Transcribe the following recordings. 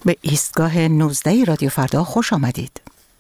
به ایستگاه 19 رادیو فردا خوش آمدید.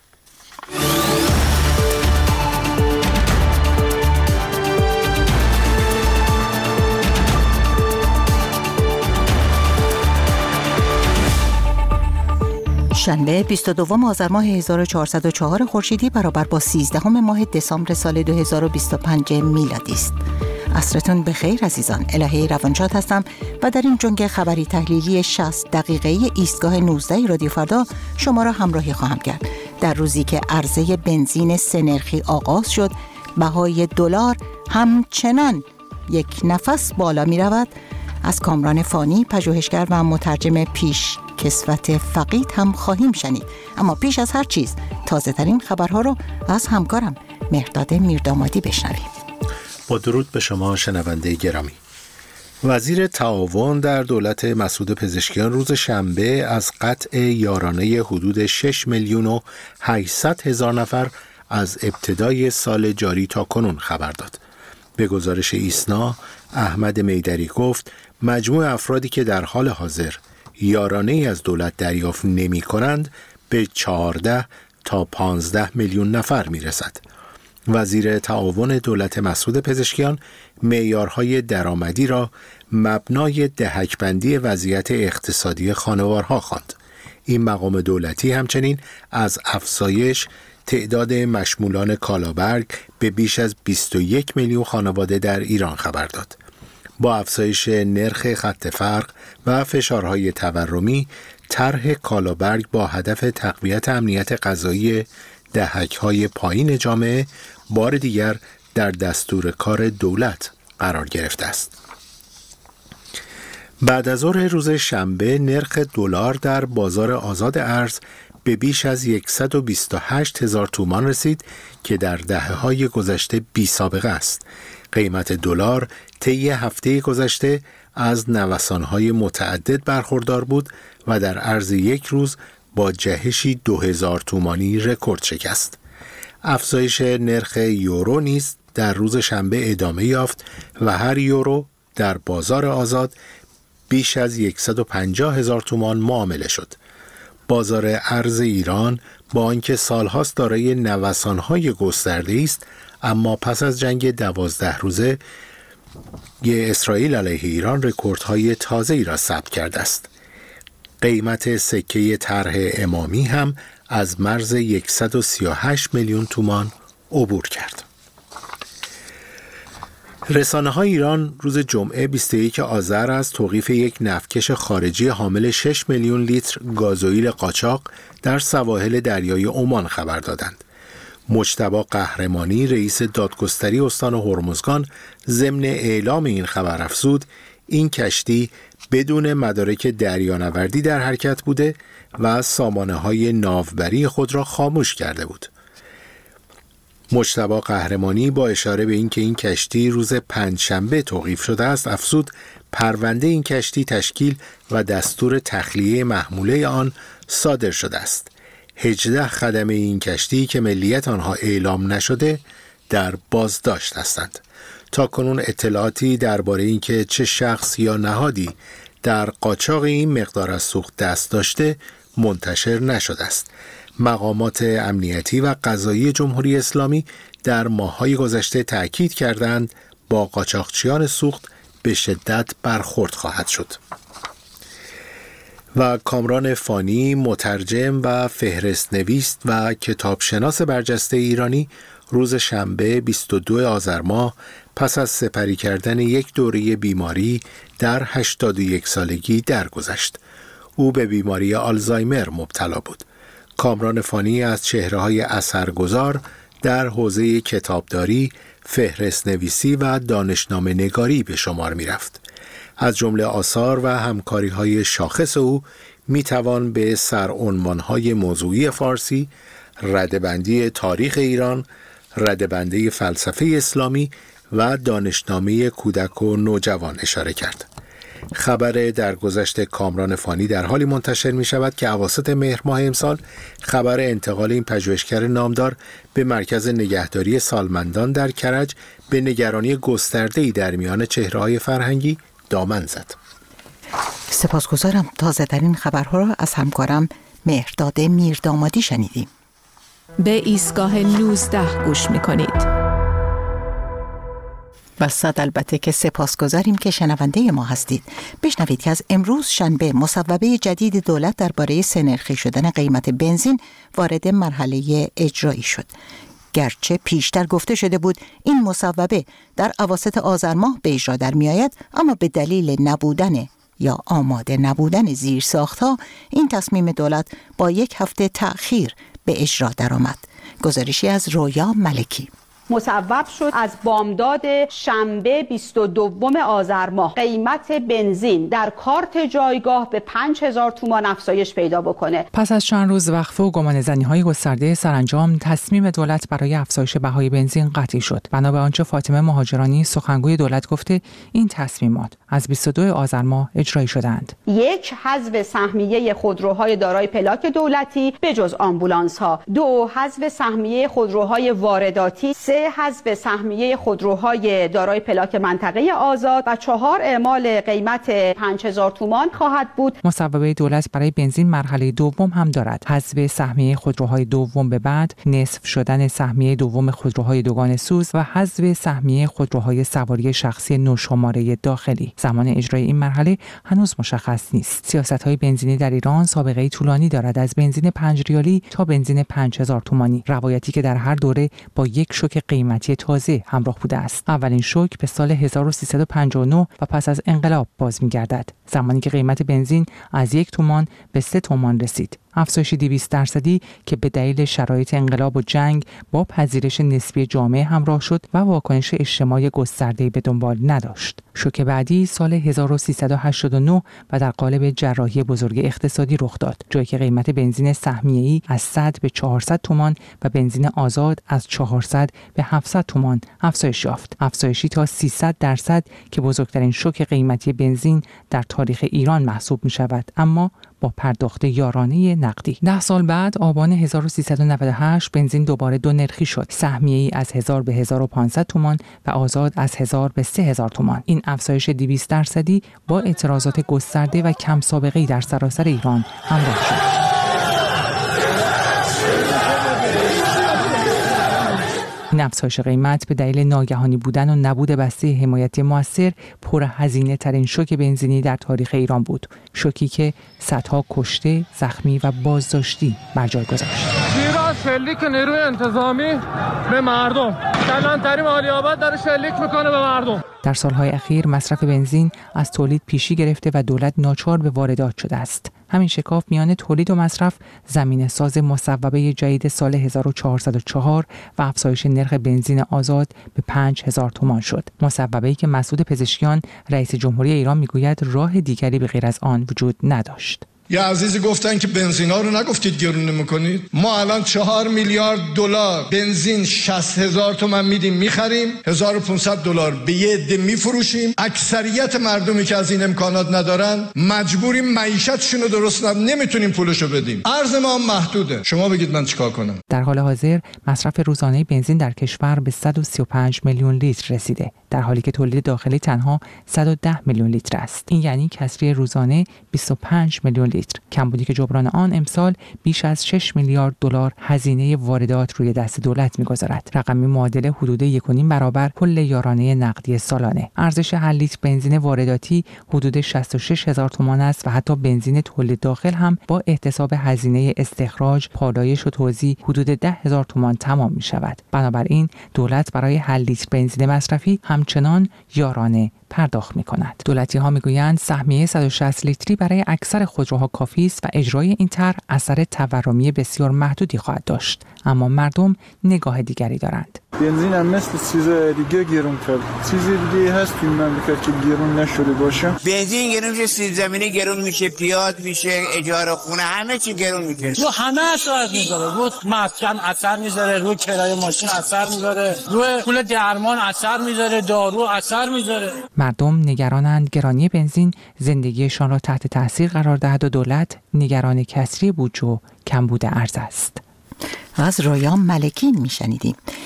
شنبه 22 آذر ماه 1404 خورشیدی برابر با 13 ماه دسامبر سال 2025 میلادی است. عصرتون بخیر عزیزان. الهه روانشاد هستم و در این جنگ خبری تحلیلی 60 دقیقه‌ای ایستگاه 19 رادیو فردا شما را همراهی خواهم کرد. در روزی که عرضه بنزین 3 نرخی آغاز شد، بهای دلار همچنان یک نفس بالا می رود. از کامران فانی، پژوهشگر و مترجم پیش کسوت فقید هم خواهیم شنید. اما پیش از هر چیز تازه ترین خبرها رو از همکارم مهرداد میردامادی بشنویم. با درود به شما شنونده گرامی. وزیر تعاون در دولت مسعود پزشکیان روز شنبه از قطع یارانه حدود 6,800,000 نفر از ابتدای سال جاری تا کنون خبر داد. به گزارش ایسنا، احمد میدری گفت مجموع افرادی که در حال حاضر یارانه ای از دولت دریافت نمی کنند به 14 تا 15 میلیون نفر می رسد. وزیر تعاون دولت مسعود پزشکیان معیارهای درآمدی را مبنای دهک‌بندی وضعیت اقتصادی خانوارها خواند. این مقام دولتی همچنین از افزایش تعداد مشمولان کالابرگ به بیش از 21 میلیون خانواده در ایران خبر داد. با افزایش نرخ خط فرق و فشارهای تورمی، طرح کالابرگ با هدف تقویت امنیت غذایی دهک‌های پایین جامعه بار دیگر در دستور کار دولت قرار گرفته است. بعد از ظهر روز شنبه نرخ دلار در بازار آزاد ارز به بیش از 128,000 تومان رسید که در دهه‌های گذشته بی‌سابقه است. قیمت دلار طی هفته گذشته از نوسان‌های متعدد برخوردار بود و در عرض یک روز با جهشی 2000 تومانی رکورد شکست. افزایش نرخ یورو نیز در روز شنبه ادامه یافت و هر یورو در بازار آزاد بیش از 150,000 تومان معامله شد. بازار ارز ایران با آنکه سالهاست دارای نوسان‌های گسترده‌ای است، اما پس از جنگ 12 روزه اسرائیل علیه ایران رکوردهای تازه‌ای را ثبت کرده است. قیمت سکه طرح امامی هم از مرز 138 میلیون تومان عبور کرد. رسانه‌های ایران روز جمعه 21 آذر از توقیف یک نفتکش خارجی حامل 6 میلیون لیتر گازوئیل قاچاق در سواحل دریای عمان خبر دادند. مجتبی قهرمانی، رئیس دادگستری استان هرمزگان، ضمن اعلام این خبر افزود این کشتی بدون مدارک دریانوردی در حرکت بوده و سامانه‌های ناوبری خود را خاموش کرده بود. مجتبی قهرمانی با اشاره به اینکه این کشتی روز پنجشنبه توقیف شده است افزود پرونده این کشتی تشکیل و دستور تخلیه محموله آن صادر شده است. 18 خدمه این کشتی که ملیت آنها اعلام نشده در بازداشت هستند. تا کنون اطلاعاتی درباره اینکه چه شخص یا نهادی در قاچاق این مقدار از سوخت دست داشته منتشر نشده است. مقامات امنیتی و قضایی جمهوری اسلامی در ماه‌های گذشته تأکید کردند با قاچاقچیان سوخت به شدت برخورد خواهد شد. و کامران فانی، مترجم و فهرست نویس و کتابشناس برجسته ایرانی روز شنبه 22 آذر ماه پس از سپری کردن یک دوره بیماری در 81 سالگی درگذشت. او به بیماری آلزایمر مبتلا بود. کامران فانی از چهره‌های اثرگذار در حوزه کتابداری، فهرست نویسی و دانشنامه نگاری به شمار می رفت. از جمله آثار و همکاری‌های شاخص او می‌توان به سرعنوان‌های موضوعی فارسی، ردبندی تاریخ ایران، ردبندی فلسفه اسلامی و دانشنامه کودک و نوجوان اشاره کرد. خبر درگذشت کامران فانی در حالی منتشر می شود که اواسط مهر ماه امسال خبر انتقال این پژوهشگر نامدار به مرکز نگهداری سالمندان در کرج به نگرانی گسترده‌ای در میان چهره‌های فرهنگی دامن زد. سپاسگزارم. تازه‌ترین خبرها را از همکارم مهرداد میردامادی شنیدیم. به ایستگاه 19 گوش می‌کنید. و صد البته که سپاسگزاریم که شنونده ما هستید. بشنوید که از امروز شنبه مصوبه جدید دولت درباره سه‌نرخی شدن قیمت بنزین وارد مرحله اجرایی شد. گرچه پیشتر گفته شده بود این مصوبه در اواسط آذر ماه به اجرا در می آید، اما به دلیل نبودن یا آماده نبودن زیرساخت‌ها این تصمیم دولت با یک هفته تأخیر به اجرا درآمد. گزارشی از رویا ملکی. مصوب شد از بامداد شنبه 22 آذر ماه قیمت بنزین در کارت جایگاه به 5000 تومان افزایش پیدا بکنه. پس از چند روز وقفه و گمانه‌زنی‌های گسترده، سرانجام تصمیم دولت برای افزایش بهای بنزین قطعی شد. بنا به آنچه فاطمه مهاجرانی سخنگوی دولت گفته، این تصمیمات از 22 آذر ماه اجرایی شدند. 1. حذف سهمیه خودروهای دارای پلاک دولتی به جز آمبولانس‌ها. 2. حذف سهمیه خودروهای وارداتی. 3. حذف سهمیه خودروهای دارای پلاک منطقه آزاد و 4. اعمال قیمت 5000 تومان خواهد بود. مصوبه دولت برای بنزین مرحله دوم هم دارد. حذف سهمیه خودروهای دوم به بعد، نصف شدن سهمیه دوم خودروهای دوگان سوز و حذف سهمیه خودروهای سواری شخصی نوشماره داخلی. زمان اجرای این مرحله هنوز مشخص نیست. سیاست‌های بنزینی در ایران سابقه طولانی دارد، از بنزین 5 ریالی تا بنزین 5000 تومانی، روایتی که در هر دوره با یک شوک قیمتی تازه همراه بوده است. اولین شوک به سال 1359 و پس از انقلاب باز می‌گردد، زمانی که قیمت بنزین از 1 تومان به 3 تومان رسید. افزایش 200% که به دلیل شرایط انقلاب و جنگ با پذیرش نسبی جامعه همراه شد و واکنش اجتماعی گسترده‌ای به دنبال نداشت. شوک بعدی سال 1389 و در قالب جراحی بزرگ اقتصادی رخ داد، جایی که قیمت بنزین سهمیه‌ای از 100 به 400 تومان و بنزین آزاد از 400 به 700 تومان افزایش یافت. افزایشی تا 300% که بزرگترین شوک قیمتی بنزین در تاریخ ایران محسوب می شود، اما با پرداخت یارانه نقدی. 10 سال بعد آبان 1398 بنزین دوباره دو نرخی شد. سهمیه‌ای از 1000 به 1500 تومان و آزاد از 1000 به 3000 تومان. این افزایش 200% با اعتراضات گسترده و کم سابقه‌ای در سراسر ایران همراه شد. این افزایش قیمت به دلیل ناگهانی بودن و نبود بسته حمایتی مؤثر پرهزینه ترین شوک بنزینی در تاریخ ایران بود. شوکی که صدها کشته، زخمی و بازداشتی بر جای گذاشت. شیر از شلیک نیروی انتظامی به مردم. کلانتری مالی‌آباد داره شلیک میکنه به مردم. در سالهای اخیر مصرف بنزین از تولید پیشی گرفته و دولت ناچار به واردات شده است. همین شکاف میان تولید و مصرف زمینه ساز مصوبه جدید سال 1404 و افزایش نرخ بنزین آزاد به 5000 تومان شد. مصوبه‌ای که مسعود پزشکیان رئیس جمهوری ایران میگوید راه دیگری به غیر از آن وجود نداشت. یه عزیزی گفتن که بنزینا رو نگفتید گرون نمی‌کنید. ما الان 4 میلیارد دلار بنزین 60000 تومان میدیم میخریم، 1500 دلار به یه عده میفروشیم. اکثریت مردمی که از این امکانات ندارن مجبوریم معیشتشون رو درست نمیتونیم پولشو بدیم. ارز ما محدوده. شما بگید من چیکار کنم؟ در حال حاضر مصرف روزانه بنزین در کشور به 135 میلیون لیتر رسیده، در حالی که تولید داخلی تنها 110 میلیون لیتر است. این یعنی کسری روزانه 25 میلیون لیتر. کمبودی که جبران آن امسال بیش از 6 میلیارد دلار هزینه واردات روی دست دولت می‌گذارد، رقمی معادل حدود 1.5 برابر کل یارانه نقدی سالانه. ارزش هر لیتر بنزین وارداتی حدود 66000 تومان است و حتی بنزین تولید داخل هم با احتساب هزینه استخراج، پالایش و توزیع حدود 10000 تومان تمام می‌شود. بنابراین دولت برای هر لیتر بنزین مصرفی همچنان یارانه پرداخت می‌کند. دولتی‌ها می‌گویند سهمیه 160 لیتری برای اکثر خودروها کافی است و اجرای این طرح اثر تورمی بسیار محدودی خواهد داشت، اما مردم نگاه دیگری دارند. بنزین هم مثل چیز دیگه گرون کرد. چیز دیگه هست که مملکت که گرون نشده باشه. بنزین گرون میشه، سیب زمینی گرون میشه، پیاز میشه، اجاره خونه، همه چی گرون میشه. رو همه اثر میذاره. رو مسکن اثر میذاره، رو کرایه ماشین اثر میذاره، رو پول درمان اثر میذاره، دارو اثر میذاره. مردم نگرانند گرانی بنزین زندگیشان را تحت تاثیر قرار دهد و دولت نگران کسری بودجه و کمبود ارز است. از رویا ملکی میشنیدیم.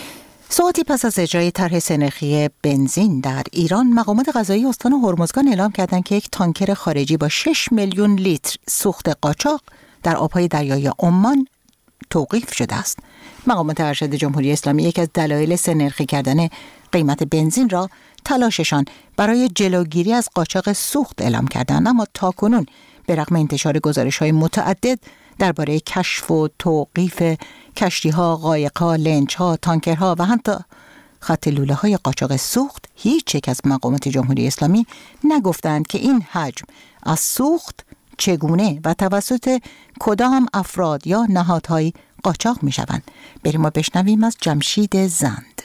ساعتی پس از اجرای طرح سه‌نرخی بنزین در ایران، مقامات قضایی استان هرمزگان اعلام کردند که یک تانکر خارجی با 6 میلیون لیتر سوخت قاچاق در آبهای دریای عمان توقیف شده است. مقامات ارشد جمهوری اسلامی یک از دلایل سه‌نرخی کردن قیمت بنزین را تلاششان برای جلوگیری از قاچاق سوخت اعلام کردند، اما تاکنون به رغم انتشار گزارش‌های متعدد درباره کشف و توقیف کشتی‌ها، قایق‌ها، لنج‌ها، تانکرها و حتی خط لوله‌های قاچاق سوخت، هیچ یک از مقامات جمهوری اسلامی نگفتند که این حجم از سوخت چگونه و توسط کدام افراد یا نهادهای قاچاق می‌شوند. بریم و بشنویم از جمشید زند.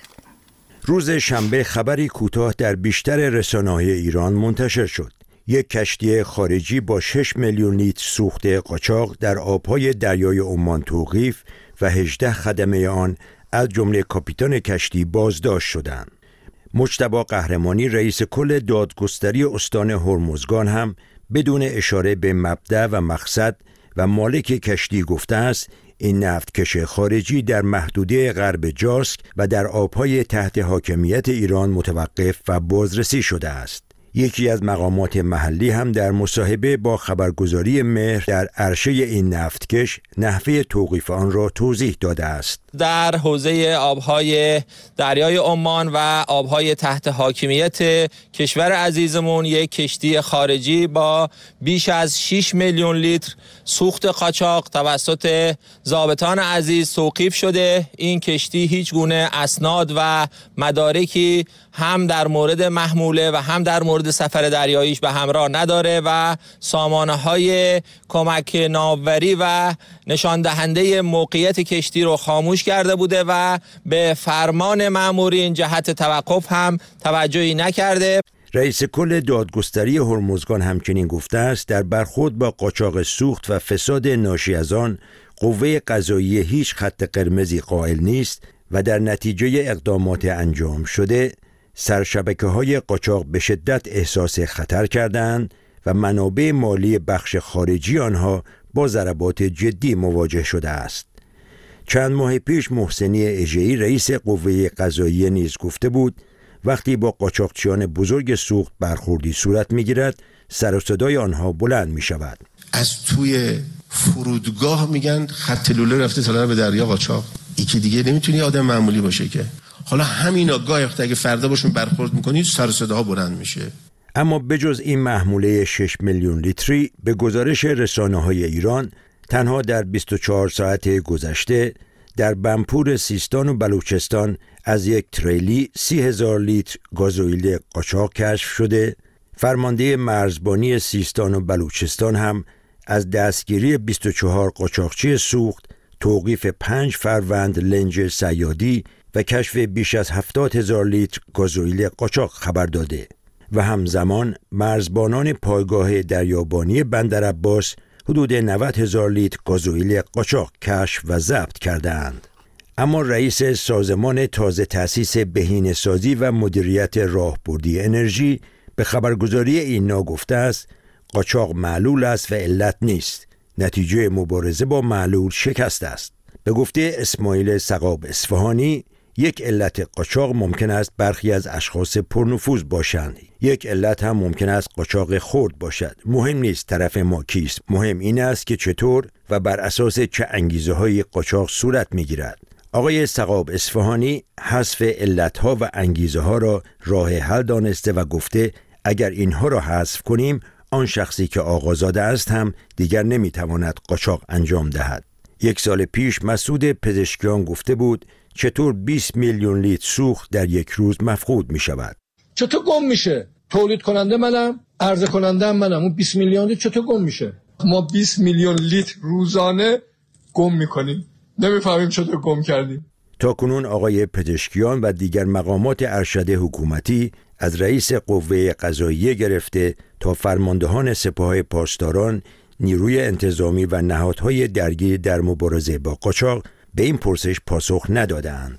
روز شنبه خبری کوتاه در بیشتر رسانه‌های ایران منتشر شد. یک کشتی خارجی با 6 میلیون لیتر سوخت قاچاق در آبهای دریای عمان توقیف و 18 خدمه آن از جمله کاپیتان کشتی بازداشت شدند. مجتبی قهرمانی رئیس کل دادگستری استان هرمزگان هم بدون اشاره به مبدأ و مقصد و مالک کشتی گفته است این نفتکش خارجی در محدوده غرب جاسک و در آبهای تحت حاکمیت ایران متوقف و بازرسی شده است. یکی از مقامات محلی هم در مصاحبه با خبرگزاری مهر در عرشه این نفتکش نحوه توقیف آن را توضیح داده است. در حوزه آبهای دریای عمان و آبهای تحت حاکمیت کشور عزیزمون یک کشتی خارجی با بیش از 6 میلیون لیتر سوخت قاچاق توسط ضابطان عزیز توقیف شده. این کشتی هیچ گونه اسناد و مدارکی هم در مورد محموله و هم در مورد سفر دریاییش به همراه نداره و سامانه‌های کمک ناوبری و نشان دهنده موقعیت کشتی رو خاموش کرده بوده و به فرمان مأمورین جهت توقف هم توجهی نکرده. رئیس کل دادگستری هرمزگان همچنین گفته است در برخورد با قاچاق سوخت و فساد ناشی از آن قوه قضاییه هیچ خط قرمزی قائل نیست و در نتیجه اقدامات انجام شده سرشبکه‌های قاچاق به شدت احساس خطر کردند و منابع مالی بخش خارجی آنها با ضربات جدی مواجه شده است. چند ماه پیش محسنی اژه‌ای رئیس قوه قضاییه نیز گفته بود وقتی با قاچاقچیان بزرگ سوخت برخوردی صورت می‌گیرد سر و صدای آنها بلند می‌شود. از توی فرودگاه میگن خط لوله رفته سالانه به دریا قاچاق. یکی دیگه نمیتونی آدم معمولی باشه که. حالا همینا گاهی وقت اگه فردا باشون برخورد میکنید سر و صداها بلند میشه. اما بجز این محموله 6 میلیون لیتری به گزارش رسانه‌های ایران تنها در 24 ساعت گذشته در بنپور سیستان و بلوچستان از یک تریلی 30,000 لیتر گازوئیل قاچاق کشف شده. فرمانده مرزبانی سیستان و بلوچستان هم از دستگیری 24 قاچاقچی سوخت، توقیف 5 فروند لنج صیادی و کشف بیش از 70,000 لیتر گازوئیل قاچاق خبر داده و همزمان مرزبانان پایگاه دریابانی بندرعباس حدود 90,000 لیتر گازوئیل قاچاق کشف و ضبط کردند. اما رئیس سازمان تازه تأسیس بهینه‌سازی و مدیریت راهبردی انرژی به خبرگزاری اینا گفته است قاچاق معلول است و علت نیست. نتیجه مبارزه با معلول شکست است. به گفته اسماعیل سقاب اصفهانی یک علت قاچاق ممکن است برخی از اشخاص پرنفوذ باشند. یک علت هم ممکن است قاچاق خرد باشد. مهم نیست طرف ما کیست. مهم این است که چطور و بر اساس چه انگیزه‌های قاچاق صورت می‌گیرد. آقای سقاب اصفهانی حذف علت‌ها و انگیزه‌ها را راه حل دانسته و گفته اگر اینها را حذف کنیم آن شخصی که آقازاده است هم دیگر نمی‌تواند قاچاق انجام دهد. یک سال پیش مسعود پزشکیان گفته بود چطور 20 میلیون لیتر سوخت در یک روز مفقود می شود؟ چطور گم میشه؟ تولید کننده منم، عرضه کننده منم. اون 20 میلیون لیتر چطور گم میشه؟ ما 20 میلیون لیتر روزانه گم میکنیم. نمیفهمیم چطور گم کردیم. تا کنون آقای پزشکیان و دیگر مقامات ارشد حکومتی از رئیس قوه قضاییه گرفته تا فرماندهان سپاه پاسداران، نیروی انتظامی و نهادهای درگیر در مبارزه با قاچاق به این پرسش پاسخ ندادند.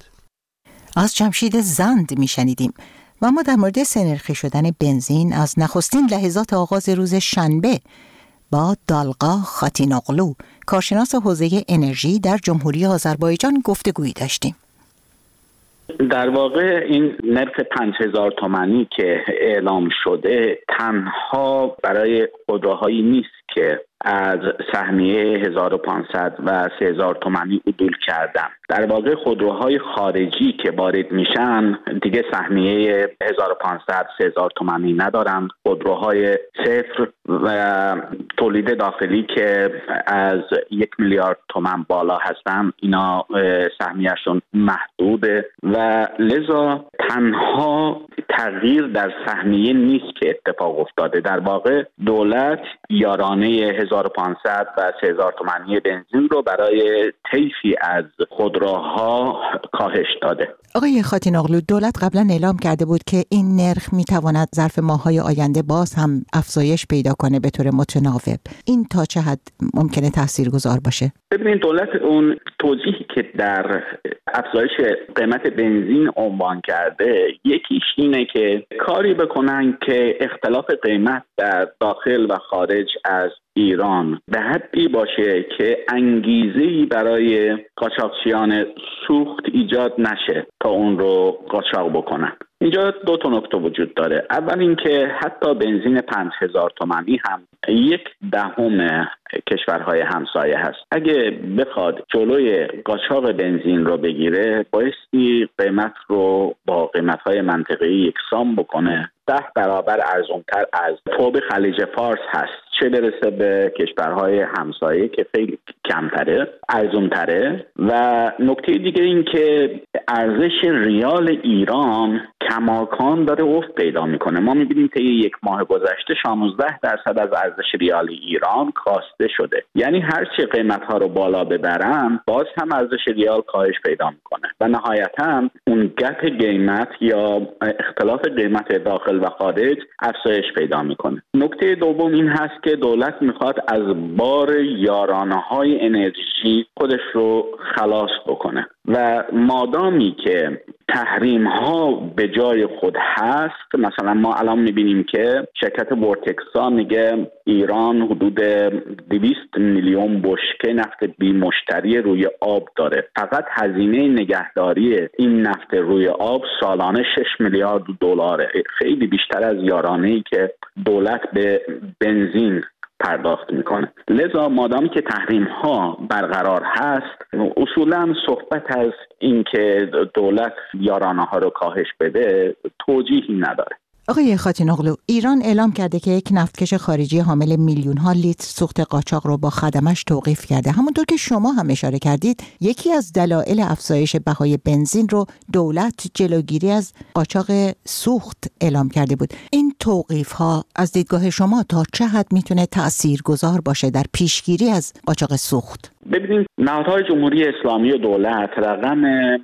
از جمشید زند میشنیدیم. و ما در مورد سه‌نرخی شدن بنزین از نخستین لحظات آغاز روز شنبه با دالقا خاتیناغلو، کارشناس حوزه انرژی در جمهوری آذربایجان گفتگویی داشتیم. در واقع این نرخ 5000 تومانی که اعلام شده تنها برای خودروهایی نیست که از سهمیه 1500 و 3000 تومانی عدول کردن. در واقع خودروهای خارجی که وارد میشن دیگه سهمیه 1500 3000 تومانی ندارن. خودروهای صفر و تولید داخلی که از 1 میلیارد تومان بالا هستن اینا سهمیهشون محدوده و لذا تنها تغییر در سهمیه نیست که اتفاق افتاده. در واقع دولت یارانه 1500 و 3000 تومانی بنزین رو برای طیفی از خودروها کاهش داده. آقای خاتین اغلو، دولت قبلا اعلام کرده بود که این نرخ میتواند ظرف ماه‌های آینده باز هم افزایش پیدا کنه به طور متناوب. این تا چه حد ممکنه تاثیرگذار باشه؟ ببینید دولت اون توضیحی که در افزایش قیمت بنزین عنوان کرده یکیش اینه که کاری بکنن که اختلاف قیمت در داخل و خارج از ایران به حدی باشه که انگیزه‌ای برای قاچاقچیان سوخت ایجاد نشه تا اون رو قاچاق بکنن. اینجا دو تا نکته وجود داره. اول اینکه حتی بنزین 5000 تومانی هم 1/10 کشورهای همسایه هست. اگه بخواد جلوی قاچاق بنزین رو بگیره بایستی قیمت رو با قیمت‌های منطقه‌ای یکسان بکنه. 10 برابر ارزان‌تر از فوق خلیج فارس هست، چه برسه به کشورهای همسایه که خیلی کمتره، ارزان‌تره. و نکته دیگه این که ارزش ریال ایران کماکان داره افت پیدا میکنه. ما میبینیم طی یک ماه گذشته 16% از ارزش ریال ایران کاسته شده. یعنی هرچی قیمت‌ها رو بالا ببرن باز هم ارزش ریال کاهش پیدا میکنه و نهایتاً اون گپ قیمت یا اختلاف قیمت داخل و خارج افزایش پیدا میکنه. نکته دوم این هست که دولت میخواد از بار یارانه‌های انرژی خودش رو خلاص بکنه و مادامی که تحریم ها به جای خود هست، مثلا ما الان میبینیم که شرکت ورتکسا میگه ایران حدود 200 میلیون بشکه نفت بی مشتری روی آب داره. فقط هزینه نگهداری این نفت روی آب سالانه 6 میلیارد دلاره، خیلی بیشتر از یارانه‌ای که دولت به بنزین پرداخت میکنه. لذا مادامی که تحریم ها برقرار هست اصولا صحبت از این که دولت یارانه ها رو کاهش بده توجیهی نداره. آقای خاتین اغلو، ایران اعلام کرده که یک نفتکش خارجی حامل میلیون ها لیتر سوخت قاچاق رو با خدمش توقیف کرده. همونطور که شما هم اشاره کردید یکی از دلایل افزایش بهای بنزین رو دولت جلوگیری از قاچاق سوخت اعلام کرده بود. این توقیف ها از دیدگاه شما تا چه حد میتونه تاثیرگذار باشه در پیشگیری از قاچاق سوخت؟ ببینید نهادهای جمهوری اسلامی و دولت رقم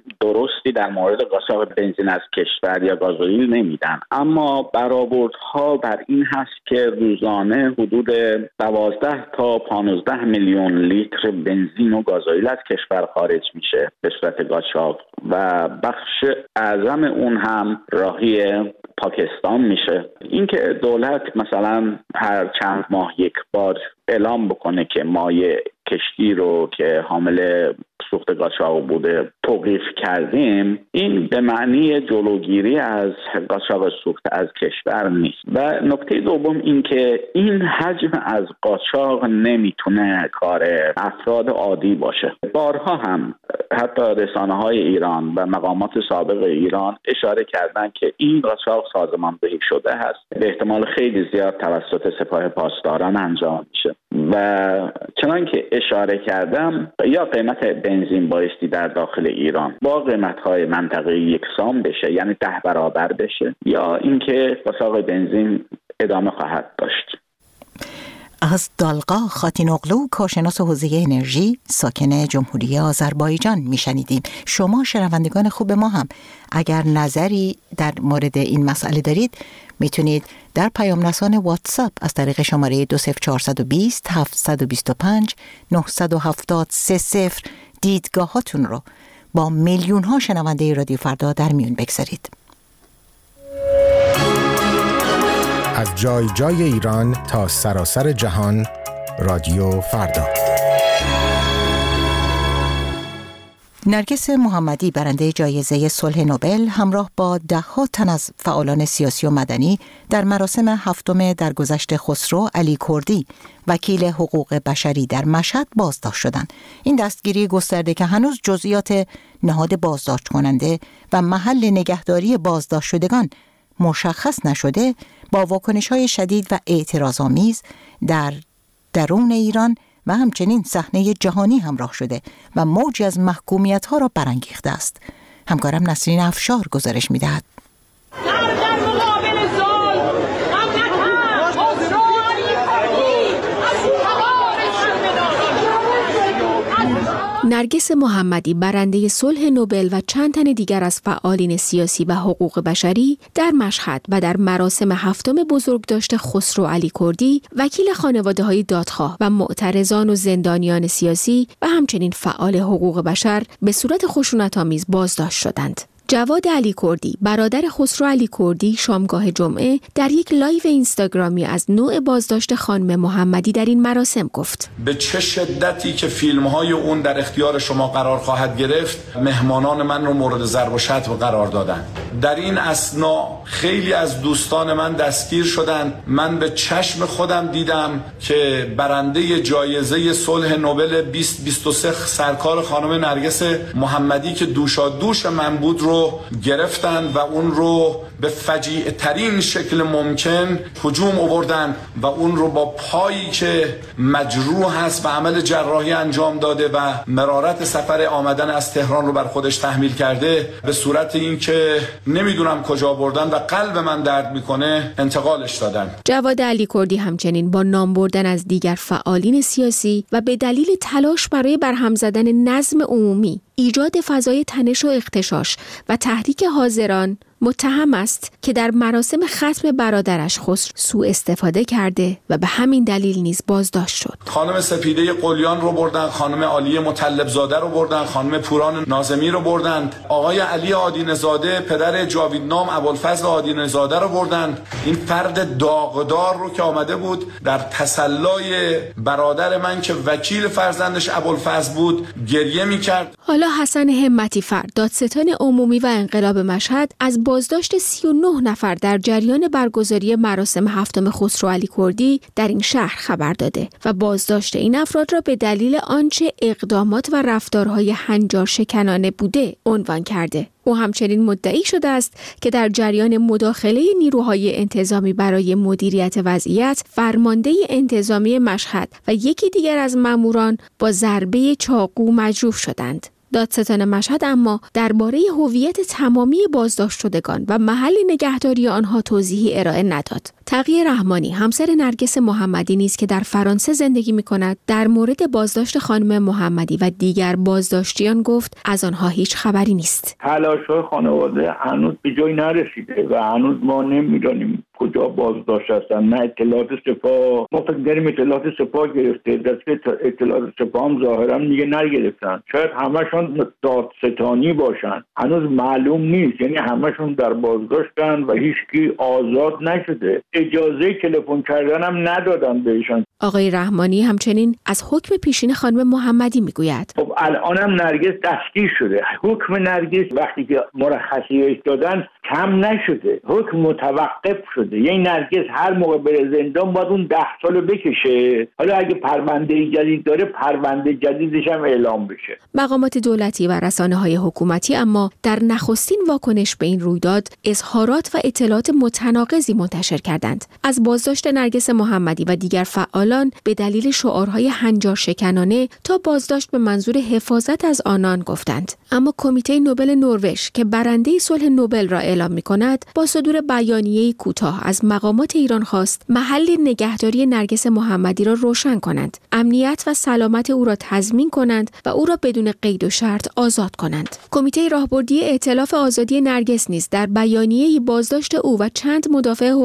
درستی در مورد قاچاق بنزین از کشور یا گازوئیل نمیدن، اما برآوردها بر این هست که روزانه حدود 12 تا 15 میلیون لیتر بنزین و گازوئیل از کشور خارج میشه به صورت قاچاق و بخش اعظم اون هم راهی پاکستان میشه. اینکه دولت مثلا هر چند ماه یک بار اعلام بکنه که ما یه کشتی رو که حامل سوخت قاچاق بوده توقیف کردیم، این به معنی جلوگیری از قاچاق سوخت از کشور نیست. و نکته دوم این که این حجم از قاچاق نمیتونه کار افراد عادی باشه. بارها هم حتی رسانه‌های ایران و مقامات سابق ایران اشاره کردن که این قاچاق سازماندهی شده هست، به احتمال خیلی زیاد توسط سپاه پاسداران انجام میشه و چنان که اشاره کردم یا قیمت بنزین بایستی در داخل ایران با قیمت‌های منطقه‌ای یکسان بشه، یعنی 10 برابر بشه، یا اینکه قاچاق بنزین ادامه خواهد داشت. از دالقا خاتین اغلو، کارشناس حوزه انرژی ساکن جمهوری آذربایجان میشنیدیم. شما شنوندگان خوب ما هم اگر نظری در مورد این مسئله دارید میتونید در پیام رسان واتساپ از طریق شماره 20420 725 970 دیدگاهاتون رو با میلیون ها شنونده رادیو فردا در میون بگذارید. از جای جای ایران تا سراسر جهان، رادیو فردا. نرگس محمدی برنده جایزه صلح نوبل همراه با ده‌ها تن از فعالان سیاسی و مدنی در مراسم هفتم درگذشت خسرو علی کردی وکیل حقوق بشری در مشهد بازداشت شدند. این دستگیری گسترده که هنوز جزئیات نهاد بازداشت کننده و محل نگهداری بازداشت شدگان مشخص نشده، با واکنش‌های شدید و اعتراض‌آمیز در درون ایران و همچنین صحنه جهانی همراه شده و موجی از محکومیت‌ها را برانگیخته است. همکارم نسرین افشار گزارش می‌دهد. نرگس محمدی برنده صلح نوبل و چند تن دیگر از فعالین سیاسی و حقوق بشری در مشهد و در مراسم هفتم بزرگداشت خسرو علی کردی وکیل خانواده‌های دادخواه و معترضان و زندانیان سیاسی و همچنین فعال حقوق بشر به صورت خشونت‌آمیز بازداشت شدند. جواد علی کردی برادر خسرو علی کردی شامگاه جمعه در یک لایو اینستاگرامی از نوع بازداشت خانم محمدی در این مراسم گفت: به چه شدتی که فیلم‌های اون در اختیار شما قرار خواهد گرفت، مهمانان من رو مورد ضرب و شتم قرار دادند. در این اثنا خیلی از دوستان من دستگیر شدند. من به چشم خودم دیدم که برنده جایزه صلح نوبل 2023 سرکار خانم نرگس محمدی که دوشادوش من بود رو گرفتن و اون رو به فجیع ترین شکل ممکن هجوم آوردن و اون رو با پایی که مجروح هست و عمل جراحی انجام داده و مرارت سفر آمدن از تهران رو بر خودش تحمیل کرده، به صورت این که نمیدونم کجا بردن و قلب من درد میکنه انتقالش دادن. جواد علی کردی همچنین با نام بردن از دیگر فعالین سیاسی و به دلیل تلاش برای برهم زدن نظم عمومی، ایجاد فضای تنش و اغتشاش و تحریک حاضران متهم است که در مراسم ختم برادرش خسرو سوء استفاده کرده و به همین دلیل نیز بازداشت شد. خانم سپیده قلیان رو بردن، خانم عالیه مطلب زاده رو بردن، خانم پوران ناظمی رو بردن، آقای علی آدینه زاده پدر جاویدنام ابوالفضل آدینه زاده رو بردن. این فرد داغدار رو که آمده بود در تسلای برادر من که وکیل فرزندش ابوالفضل بود گریه می‌کرد. حالا حسن همتی فر، دادستان عمومی و انقلاب مشهد، از بازداشت 39 نفر در جریان برگزاری مراسم هفتم خسرو علی کردی در این شهر خبر داده و بازداشت این افراد را به دلیل آنچه اقدامات و رفتارهای هنجار شکنانه بوده عنوان کرده. او همچنین مدعی شده است که در جریان مداخله نیروهای انتظامی برای مدیریت وضعیت، فرمانده انتظامی مشهد و یکی دیگر از ماموران با ضربه چاقو مجروح شدند. دادستان مشهد اما درباره هویت تمامی بازداشت شدگان و محل نگهداری آنها توضیحی ارائه نداد. تقی رحمانی، همسر نرگس محمدی نیز که در فرانسه زندگی می‌کند، در مورد بازداشت خانم محمدی و دیگر بازداشتیان گفت از آنها هیچ خبری نیست. تلاش‌های خانواده هنوز به جایی نرسیده و هنوز ما نمی‌دانیم کجا بازداشت هستن. نه اطلاعات سپاه، ما فکر داریم اطلاعات سپاه گرفته، دست اطلاعات سپاه هم ظاهرا میگه نگرفتن. شاید همشون دادستانی باشن، هنوز معلوم نیست، یعنی همشون در بازداشتن و هیچکی آزاد نشده. اجازه تلفن کردن هم ندادن بهشون. آقای رحمانی همچنین از حکم پیشین خانم محمدی میگوید. خب الانم نرگس دستگیر شده. حکم نرگس وقتی که مرخصیش دادن کم نشده، حکم متوقف شده. یعنی نرگس هر موقع بره زندان باید اون 10 سال بکشه. حالا اگه پرونده جدید داره، پرونده جدیدش هم اعلام بشه. مقامات دولتی و رسانه‌های حکومتی اما در نخستین واکنش به این رویداد اظهارات و اطلاعات متناقضی منتشر کردند. از بازداشت نرگس محمدی و دیگر فعالان به دلیل شعارهای هنجار شکنانه تا بازداشت به منظور حفاظت از آنان گفتند. اما کمیته نوبل نروژ که برنده صلح نوبل را اعلام می‌کند، با صدور بیانیه‌ای کوتاه از مقامات ایران خواست محل نگهداری نرگس محمدی را روشن کنند، امنیت و سلامت او را تضمین کنند و او را بدون قید و شرط آزاد کنند. کمیته راهبردی ائتلاف آزادی نرگس نیز در بیانیه‌ای بازداشت او و چند مدافع حقوق بشر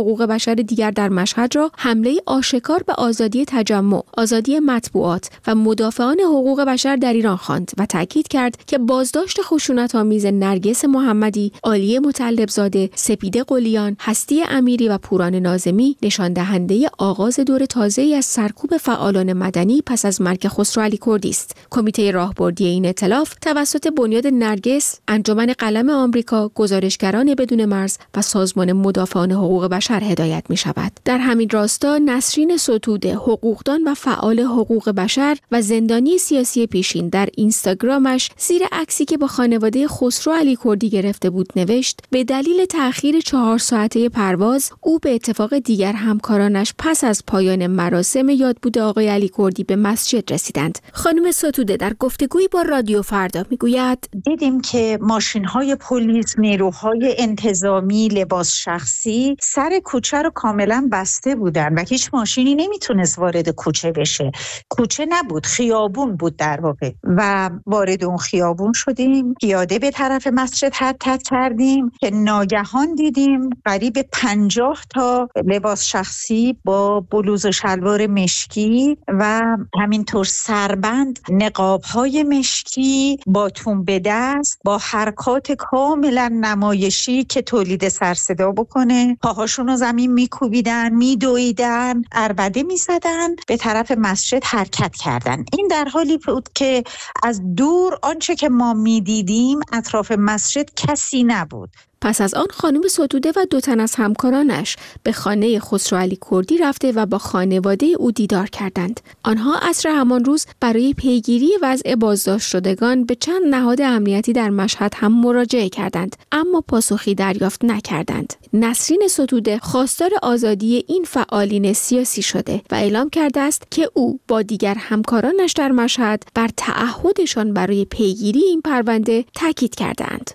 بشر دیگر در مشهد را حمله آشکار به آزادی تجمع، آزادی مطبوعات و مدافعان حقوق بشر در ایران خواند و تاکید کرد که بازداشت خشونت‌آمیز نرگس محمدی، عالیه مطلبزاده، سپیده قلیان، هستی امیری و پوران ناظمی نشان دهنده آغاز دور تازه‌ای از سرکوب فعالان مدنی پس از مرگ خسرو علی کردی است. کمیته راهبردی این ائتلاف توسط بنیاد نرگس، انجمن قلم آمریکا، گزارشگران بدون مرز و سازمان مدافعان حقوق بشر هدایت می شود. در همین راستا نسرین ستوده، حقوقدان و فعال حقوق بشر و زندانی سیاسی پیشین، در اینستاگرامش زیر عکسی که با خانواده خسرو علی کردی گرفته بود نوشت: به دلیل تأخیر 4 ساعته پرواز، او به اتفاق دیگر همکارانش پس از پایان مراسم یادبود آقای علی کردی به مسجد رسیدند. خانم ستوده در گفتگویی با رادیو فردا میگوید: دیدیم که ماشین‌های پلیس، نیروهای انتظامی، لباس شخصی سر کوچه رو کاملا بسته بودن و هیچ ماشینی نمیتونست وارد کوچه بشه. کوچه نبود، خیابون بود در واقع و وارد اون خیابون شدیم. پیاده به طرف مسجد حرکت کردیم که ناگهان دیدیم قریب 50 تا لباس شخصی با بلوز و شلوار مشکی و همینطور سربند، نقاب‌های مشکی با توم به دست، با حرکات کاملا نمایشی که تولید سر صدا بکنه، پاهاشون رو زمین میکوبیدن، میدویدن، عربده میزدن، به طرف مسجد حرکت کردن. این در حالی بود که از دور آنچه که ما میدیدیم اطراف مسجد کسی نبود. پس از آن خانم ستوده و 2 تن از همکارانش به خانه خسرو علی کردی رفته و با خانواده او دیدار کردند. آنها عصر همان روز برای پیگیری وضع بازداشت شدگان به چند نهاد امنیتی در مشهد هم مراجعه کردند، اما پاسخی دریافت نکردند. نسرین ستوده خواستار آزادی این فعالین سیاسی شده و اعلام کرده است که او با دیگر همکارانش در مشهد بر تعهدشان برای پیگیری این پرونده تاکید کردند.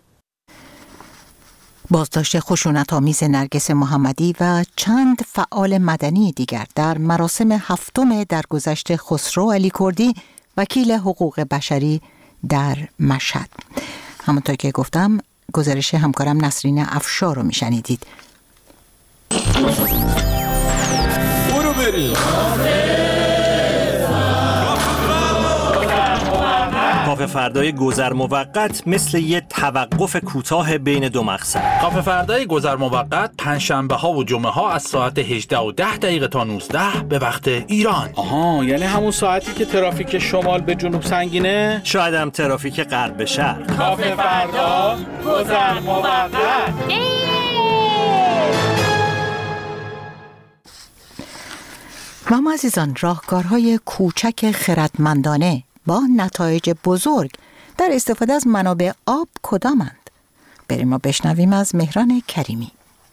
بازداشت خشونت‌آمیز نرگس محمدی و چند فعال مدنی دیگر در مراسم 7 درگذشت خسرو علی کردی، وکیل حقوق بشری در مشهد. همونطور که گفتم گزارش همکارم نسرین افشار رو میشنیدید. برو بریم. کافه فردای گذر موقت مثل یه توقف کوتاه بین 2 مقصد. کافه فردای گذر موقت پنجشنبه ها و جمعه ها از ساعت 18:10 تا 19 به وقت ایران. آها، یعنی همون ساعتی که ترافیک شمال به جنوب سنگینه؟ شاید هم ترافیک غرب به شرق. کافه فردا گذر موقت. و ما عزیزان، راهکارهای کوچک خردمندانه با نتایج بزرگ در استفاده از منابع آب کدامند؟ بریم ما بشنویم از مهران کریمی.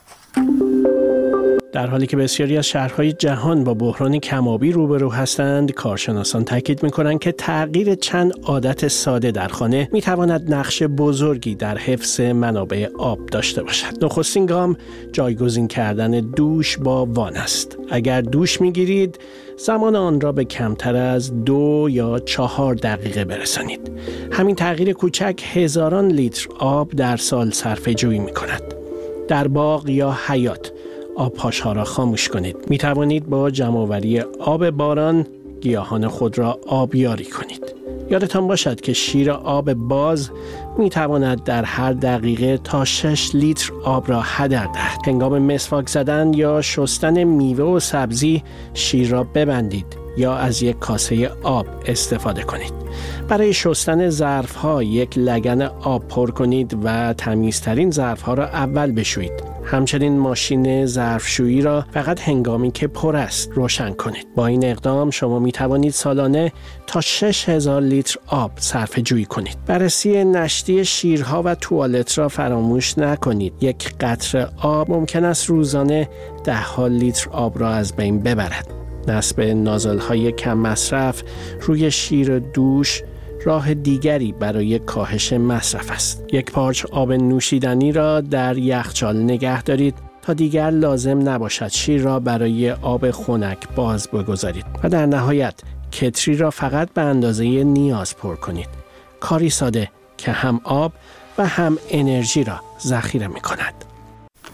در حالی که بسیاری از شهرهای جهان با بحران کم‌آبی روبرو هستند، کارشناسان تاکید می‌کنند که تغییر چند عادت ساده در خانه می‌تواند نقش بزرگی در حفظ منابع آب داشته باشد. نخستین گام جایگزین کردن دوش با وان است. اگر دوش می‌گیرید، زمان آن را به کمتر از 2 یا 4 دقیقه برسانید. همین تغییر کوچک هزاران لیتر آب در سال صرفه‌جویی می‌کند. در باغ یا حیاط آبپاش‌ها را خاموش کنید. می توانید با جمع‌آوری آب باران گیاهان خود را آبیاری کنید. یادتان باشد که شیر آب باز می تواند در هر دقیقه تا 6 لیتر آب را هدر دهد. هنگام مسواک زدن یا شستن میوه و سبزی شیر را ببندید یا از یک کاسه آب استفاده کنید. برای شستن ظرف‌ها یک لگن آب پر کنید و تمیزترین ظرف‌ها را اول بشویید. همچنین ماشین ظرفشویی را فقط هنگامی که پر است روشن کنید. با این اقدام شما می توانید سالانه تا 6000 لیتر آب صرفه جویی کنید. بررسی نشتی شیرها و توالت را فراموش نکنید. یک قطره آب ممکن است روزانه 10 لیتر آب را از بین ببرد. نصب نازل‌های کم مصرف روی شیر دوش راه دیگری برای کاهش مصرف است. یک پارچ آب نوشیدنی را در یخچال نگه دارید تا دیگر لازم نباشد شیر را برای آب خنک باز بگذارید. و در نهایت کتری را فقط به اندازه نیاز پر کنید. کاری ساده که هم آب و هم انرژی را ذخیره می کند.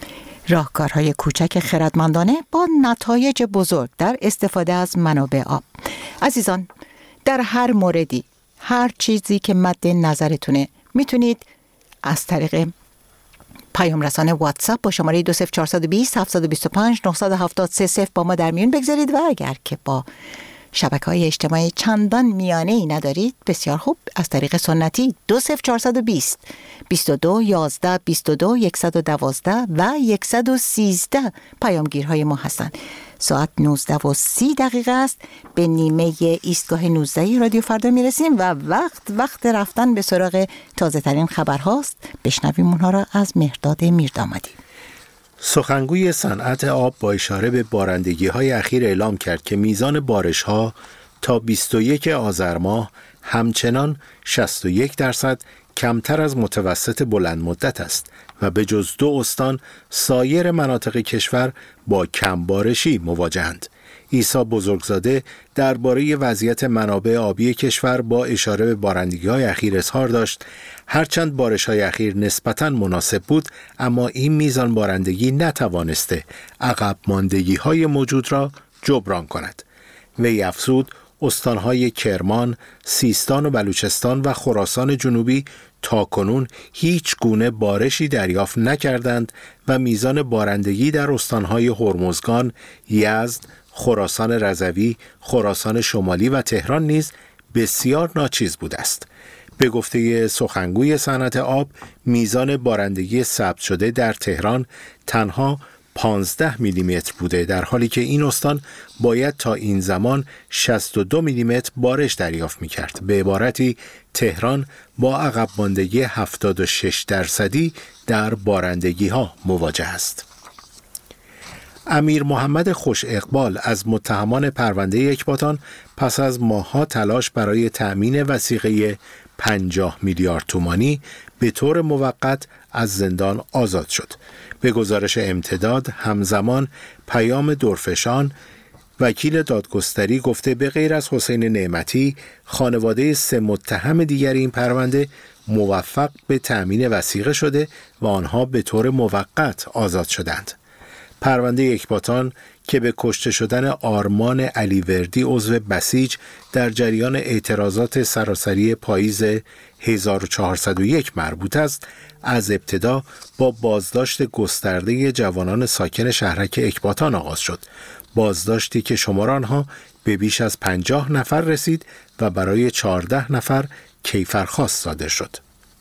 راهکارهای کوچک خردمندانه با نتایج بزرگ در استفاده از منابع آب. عزیزان، در هر موردی، هر چیزی که مد نظرتونه میتونید از طریق پیام رسانه واتساپ با شماره 20420 725 970 با ما در میون بگذارید و اگر که با شبکه‌های اجتماعی چندان میانه‌ای ندارید، بسیار خوب، از طریق سنتی 20420 22 11 22 112 و 113 پیامگیرهای ما هستند. ساعت 19:30 است. به نیمه ایستگاه 19 رادیو فردا میرسیم و وقت رفتن به سراغ تازه ترین خبرهاست. بشنویم اونها را از مهرداد میردامادی. سخنگوی صنعت آب با اشاره به بارندگی‌های اخیر اعلام کرد که میزان بارش‌ها تا 21 آذر ماه همچنان 61% کمتر از متوسط بلند مدت است و به جز 2 استان سایر مناطق کشور با کم بارشی مواجهند. عیسی بزرگزاده درباره وضعیت منابع آبی کشور با اشاره به بارندگی‌های اخیر اظهار داشت: هرچند بارش‌های اخیر نسبتاً مناسب بود، اما این میزان بارندگی نتوانسته عقب ماندگی‌های موجود را جبران کند. وی افزود: استان‌های کرمان، سیستان و بلوچستان و خراسان جنوبی تاکنون هیچ گونه بارشی دریافت نکردند و میزان بارندگی در استان‌های هرمزگان، یزد، خراسان رضوی، خراسان شمالی و تهران نیز بسیار ناچیز بوده است. به گفته سخنگوی صنعت آب، میزان بارندگی ثبت شده در تهران تنها 15 میلیمتر بوده، در حالی که این استان باید تا این زمان 62 میلیمتر بارش دریافت می‌کرد. به عبارتی تهران با عقب ماندگی 76% در بارندگی‌ها مواجه است. امیر محمد خوش اقبال از متهمان پرونده اکباتان پس از ماه‌ها تلاش برای تأمین وثیقه 50 میلیارد تومانی به طور موقت از زندان آزاد شد. به گزارش امتداد همزمان پیام درفشان وکیل دادگستری گفته به غیر از حسین نعمتی، خانواده 3 متهم دیگر این پرونده موفق به تأمین وثیقه شده و آنها به طور موقت آزاد شدند. پرونده اکباتان که به کشته شدن آرمان علیوردی عضو بسیج در جریان اعتراضات سراسری پاییز 1401 مربوط است، از ابتدا با بازداشت گسترده جوانان ساکن شهرک اکباتان آغاز شد. بازداشتی که شمار آنها به بیش از 50 نفر رسید و برای 14 نفر کیفرخواست صادر شد.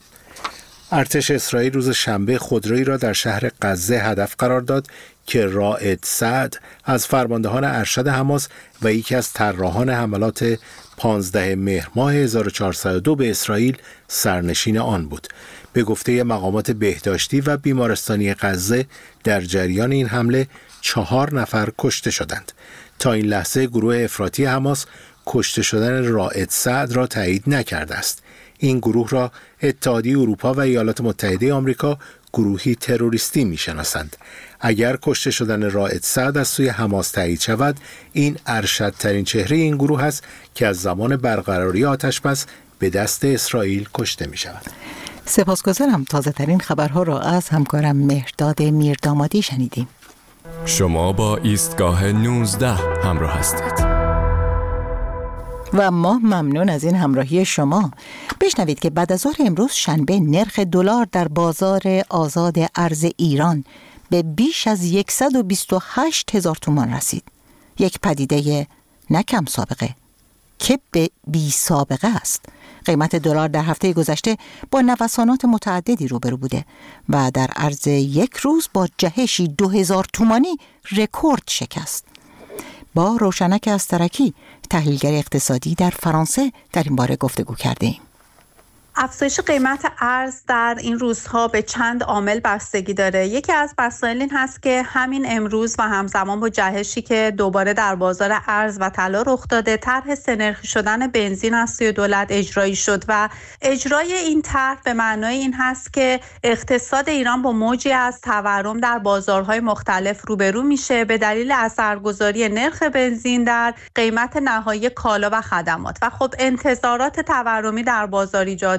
ارتش اسرائیل روز شنبه خودرویی را در شهر غزه هدف قرار داد که رائد سعد از فرماندهان ارشد حماس و یکی از طراحان حملات 15 مهر ماه 1402 به اسرائیل سرنشین آن بود. به گفته مقامات بهداشتی و بیمارستانی غزه در جریان این حمله 4 نفر کشته شدند. تا این لحظه گروه افراطی حماس کشته شدن رائد سعد را تایید نکرده است. این گروه را اتحادیه اروپا و ایالات متحده آمریکا گروهی تروریستی می‌شناسند. اگر کشته شدن رائد سعد از سوی حماس تایید شود، این ارشدترین چهره این گروه است که از زمان برقراری آتش‌بس به دست اسرائیل کشته می‌شود. سپاسگزارم. تازه ترین خبرها را از همکارم مهرداد میردامادی شنیدیم. شما با ایستگاه 19 همراه هستید. و ما ممنون از این همراهی شما. بشنوید که بعد از ظهر امروز شنبه نرخ دلار در بازار آزاد ارز ایران به بیش از 128,000 تومان رسید. یک پدیده نکم سابقه که به بی سابقه است. قیمت دلار در هفته گذشته با نوسانات متعددی روبرو بوده و در عرض یک روز با جهشی 2000 تومانی رکورد شکست. با روشنک استرکی، تحلیلگر اقتصادی در فرانسه، در این باره گفتگو کرده ایم. افزایش قیمت ارز در این روزها به چند عامل بستگی داره. یکی از مسائل این هست که همین امروز و همزمان با جهشی که دوباره در بازار ارز و طلا رخ داده، طرح سه‌نرخی شدن بنزین از سوی دولت اجرایی شد و اجرای این طرح به معنای این هست که اقتصاد ایران با موجی از تورم در بازارهای مختلف روبرو میشه به دلیل اثرگذاری نرخ بنزین در قیمت نهایی کالا و خدمات و خب انتظارات تورمی در بازار ایجاد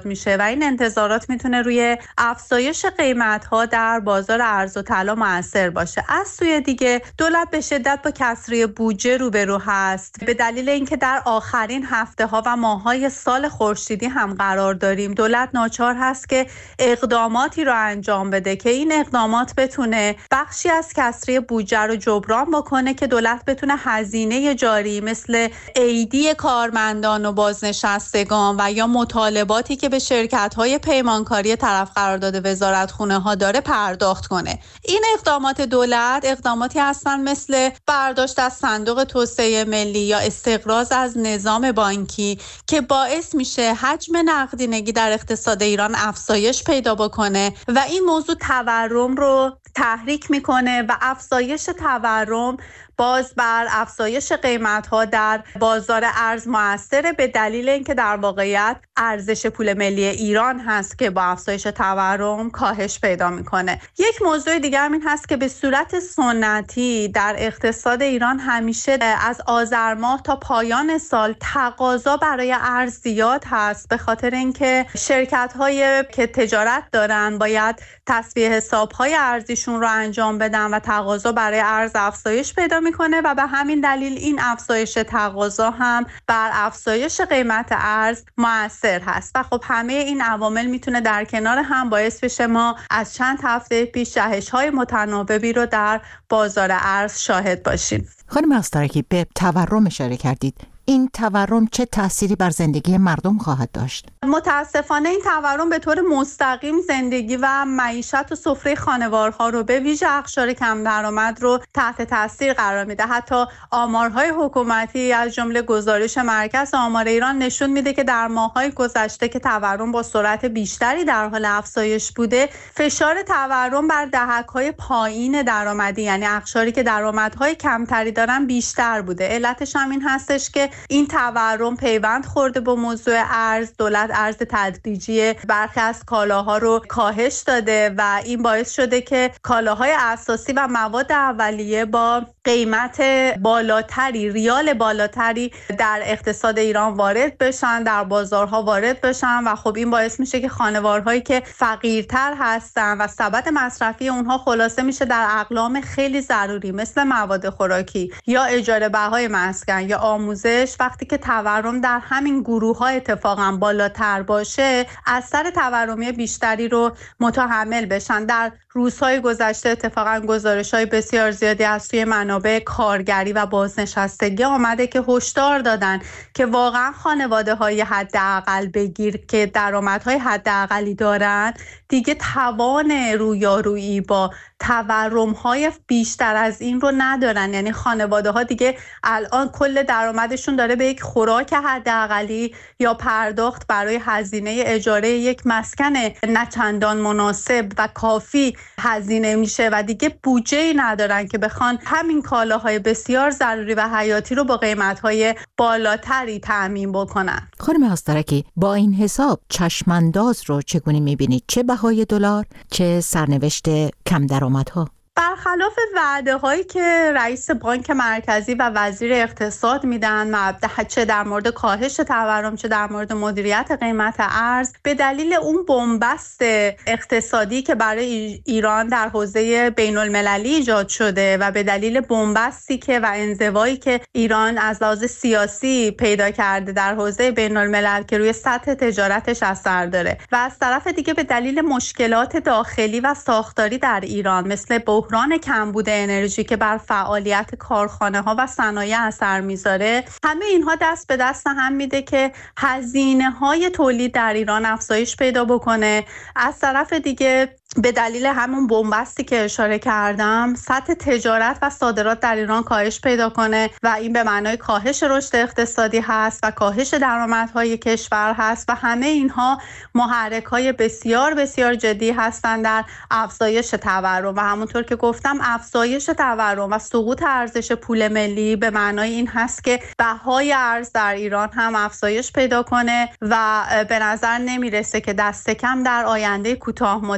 میشه و این انتظارات میتونه روی افزایش قیمت‌ها در بازار ارز و طلا مؤثر باشه. از سوی دیگه دولت به شدت با کسری بودجه روبرو هست به دلیل اینکه در آخرین هفته‌ها و ماه‌های سال خورشیدی هم قرار داریم. دولت ناچار هست که اقداماتی رو انجام بده که این اقدامات بتونه بخشی از کسری بودجه رو جبران بکنه که دولت بتونه هزینه جاری مثل عیدی کارمندان و بازنشستگان و یا مطالباتی که به شرکت‌های پیمانکاری طرف قرار داده وزارتخونه‌ها داره پرداخت کنه. این اقدامات دولت اقداماتی هستن مثل برداشت از صندوق توسعه ملی یا استقراض از نظام بانکی که باعث میشه حجم نقدینگی در اقتصاد ایران افزایش پیدا بکنه و این موضوع تورم رو تحریک میکنه و افزایش تورم باز بر افزایش قیمت‌ها در بازار ارز مؤثره به دلیل اینکه در واقعیت ارزش پول ملی ایران هست که با افزایش تورم کاهش پیدا میکنه. یک موضوع دیگه هم این هست که به صورت سنتی در اقتصاد ایران همیشه از آذر ماه تا پایان سال تقاضا برای ارز زیاد هست به خاطر اینکه شرکت‌هایی که تجارت دارن باید تسویه حساب‌های ارزیشون رو انجام بدن و تقاضا برای ارز افزایش پیدا میکنه و به همین دلیل این افزایش تقاضا هم بر افزایش قیمت ارز مؤثر هست و خب همه این عوامل میتونه در کنار هم باعث بشه ما از چند هفته پیش جهش‌های متناوبی رو در بازار ارز شاهد باشیم. خانم آسترکی به تورم اشاره کردید. این تورم چه تأثیری بر زندگی مردم خواهد داشت؟ متاسفانه این تورم به طور مستقیم زندگی و معیشت و سفره خانوارها رو به ویژه اقشار کم درآمد رو تحت تاثیر قرار میده. حتی آمارهای حکومتی از جمله گزارش مرکز آمار ایران نشون میده که در ماه‌های گذشته که تورم با سرعت بیشتری در حال افزایش بوده، فشار تورم بر دهک‌های پایین درآمدی یعنی اقشاری که درآمدهای کمتری دارن بیشتر بوده. علتش هم این هستش که این تورم پیوند خورده با موضوع ارز. دولت ارز تدریجی برخی از کالاها رو کاهش داده و این باعث شده که کالاهای اساسی و مواد اولیه با قیمت بالاتری، ریال بالاتری در اقتصاد ایران وارد بشن، در بازارها وارد بشن و خب این باعث میشه که خانوارهایی که فقیرتر هستن و سبد مصرفی اونها خلاصه میشه در اقلام خیلی ضروری مثل مواد خوراکی یا اجاره بهای مسکن یا آموزش، وقتی که تورم در همین گروه‌ها اتفاقا بالاتر باشه اثر تورمی بیشتری رو متحمل بشن. در روزهای گذشته اتفاقا گزارش‌های بسیار زیادی از سوی منابع کارگری و بازنشستگی آمده که هشدار دادن که واقعا خانواده‌های حداقل بگیر که درآمدهای حداقلی دارن دیگه توان رویارویی با تورم‌های بیشتر از این رو ندارن. یعنی خانواده‌ها دیگه الان کل درآمدشون داره به یک خوراک حداقلی یا پرداخت برای هزینه اجاره یک مسکن نه چندان مناسب و کافی هزینه میشه و دیگه بودجه‌ای ندارن که بخوان همین کالاهای بسیار ضروری و حیاتی رو با قیمت‌های بالاتری تأمین بکنن. خانم آسترکی، با این حساب چشمانداز رو چگونه می‌بینید؟ چه بهای دلار، چه سرنوشت کم درآمدها؟ برخلاف وعده هایی که رئیس بانک مرکزی و وزیر اقتصاد میدن چه در مورد کاهش تورم چه در مورد مدیریت قیمت ارز، به دلیل اون بنبست اقتصادی که برای ایران در حوزه بین المللی ایجاد شده و به دلیل بنبستی که و انزوایی که ایران از لحاظ سیاسی پیدا کرده در حوزه بین الملل که روی سطح تجارتش اثر داره و از طرف دیگه به دلیل مشکلات داخلی و ساختاری در ایران مثل بحران کمبود انرژی که بر فعالیت کارخانه‌ها و صنایع اثر میذاره، همه اینها دست به دست هم میده که هزینه‌های تولید در ایران افزایش پیدا بکنه. از طرف دیگه به دلیل همون بنبستی که اشاره کردم سطح تجارت و صادرات در ایران کاهش پیدا کنه و این به معنای کاهش رشد اقتصادی هست و کاهش درآمدهای کشور هست و همه اینها محرک‌های بسیار بسیار جدی هستند در افزایش تورم و همونطور که گفتم افزایش تورم و سقوط ارزش پول ملی به معنای این هست که بهای ارز در ایران هم افزایش پیدا کنه و به نظر نمیرسه که دست کم در آینده کوتاه مدت در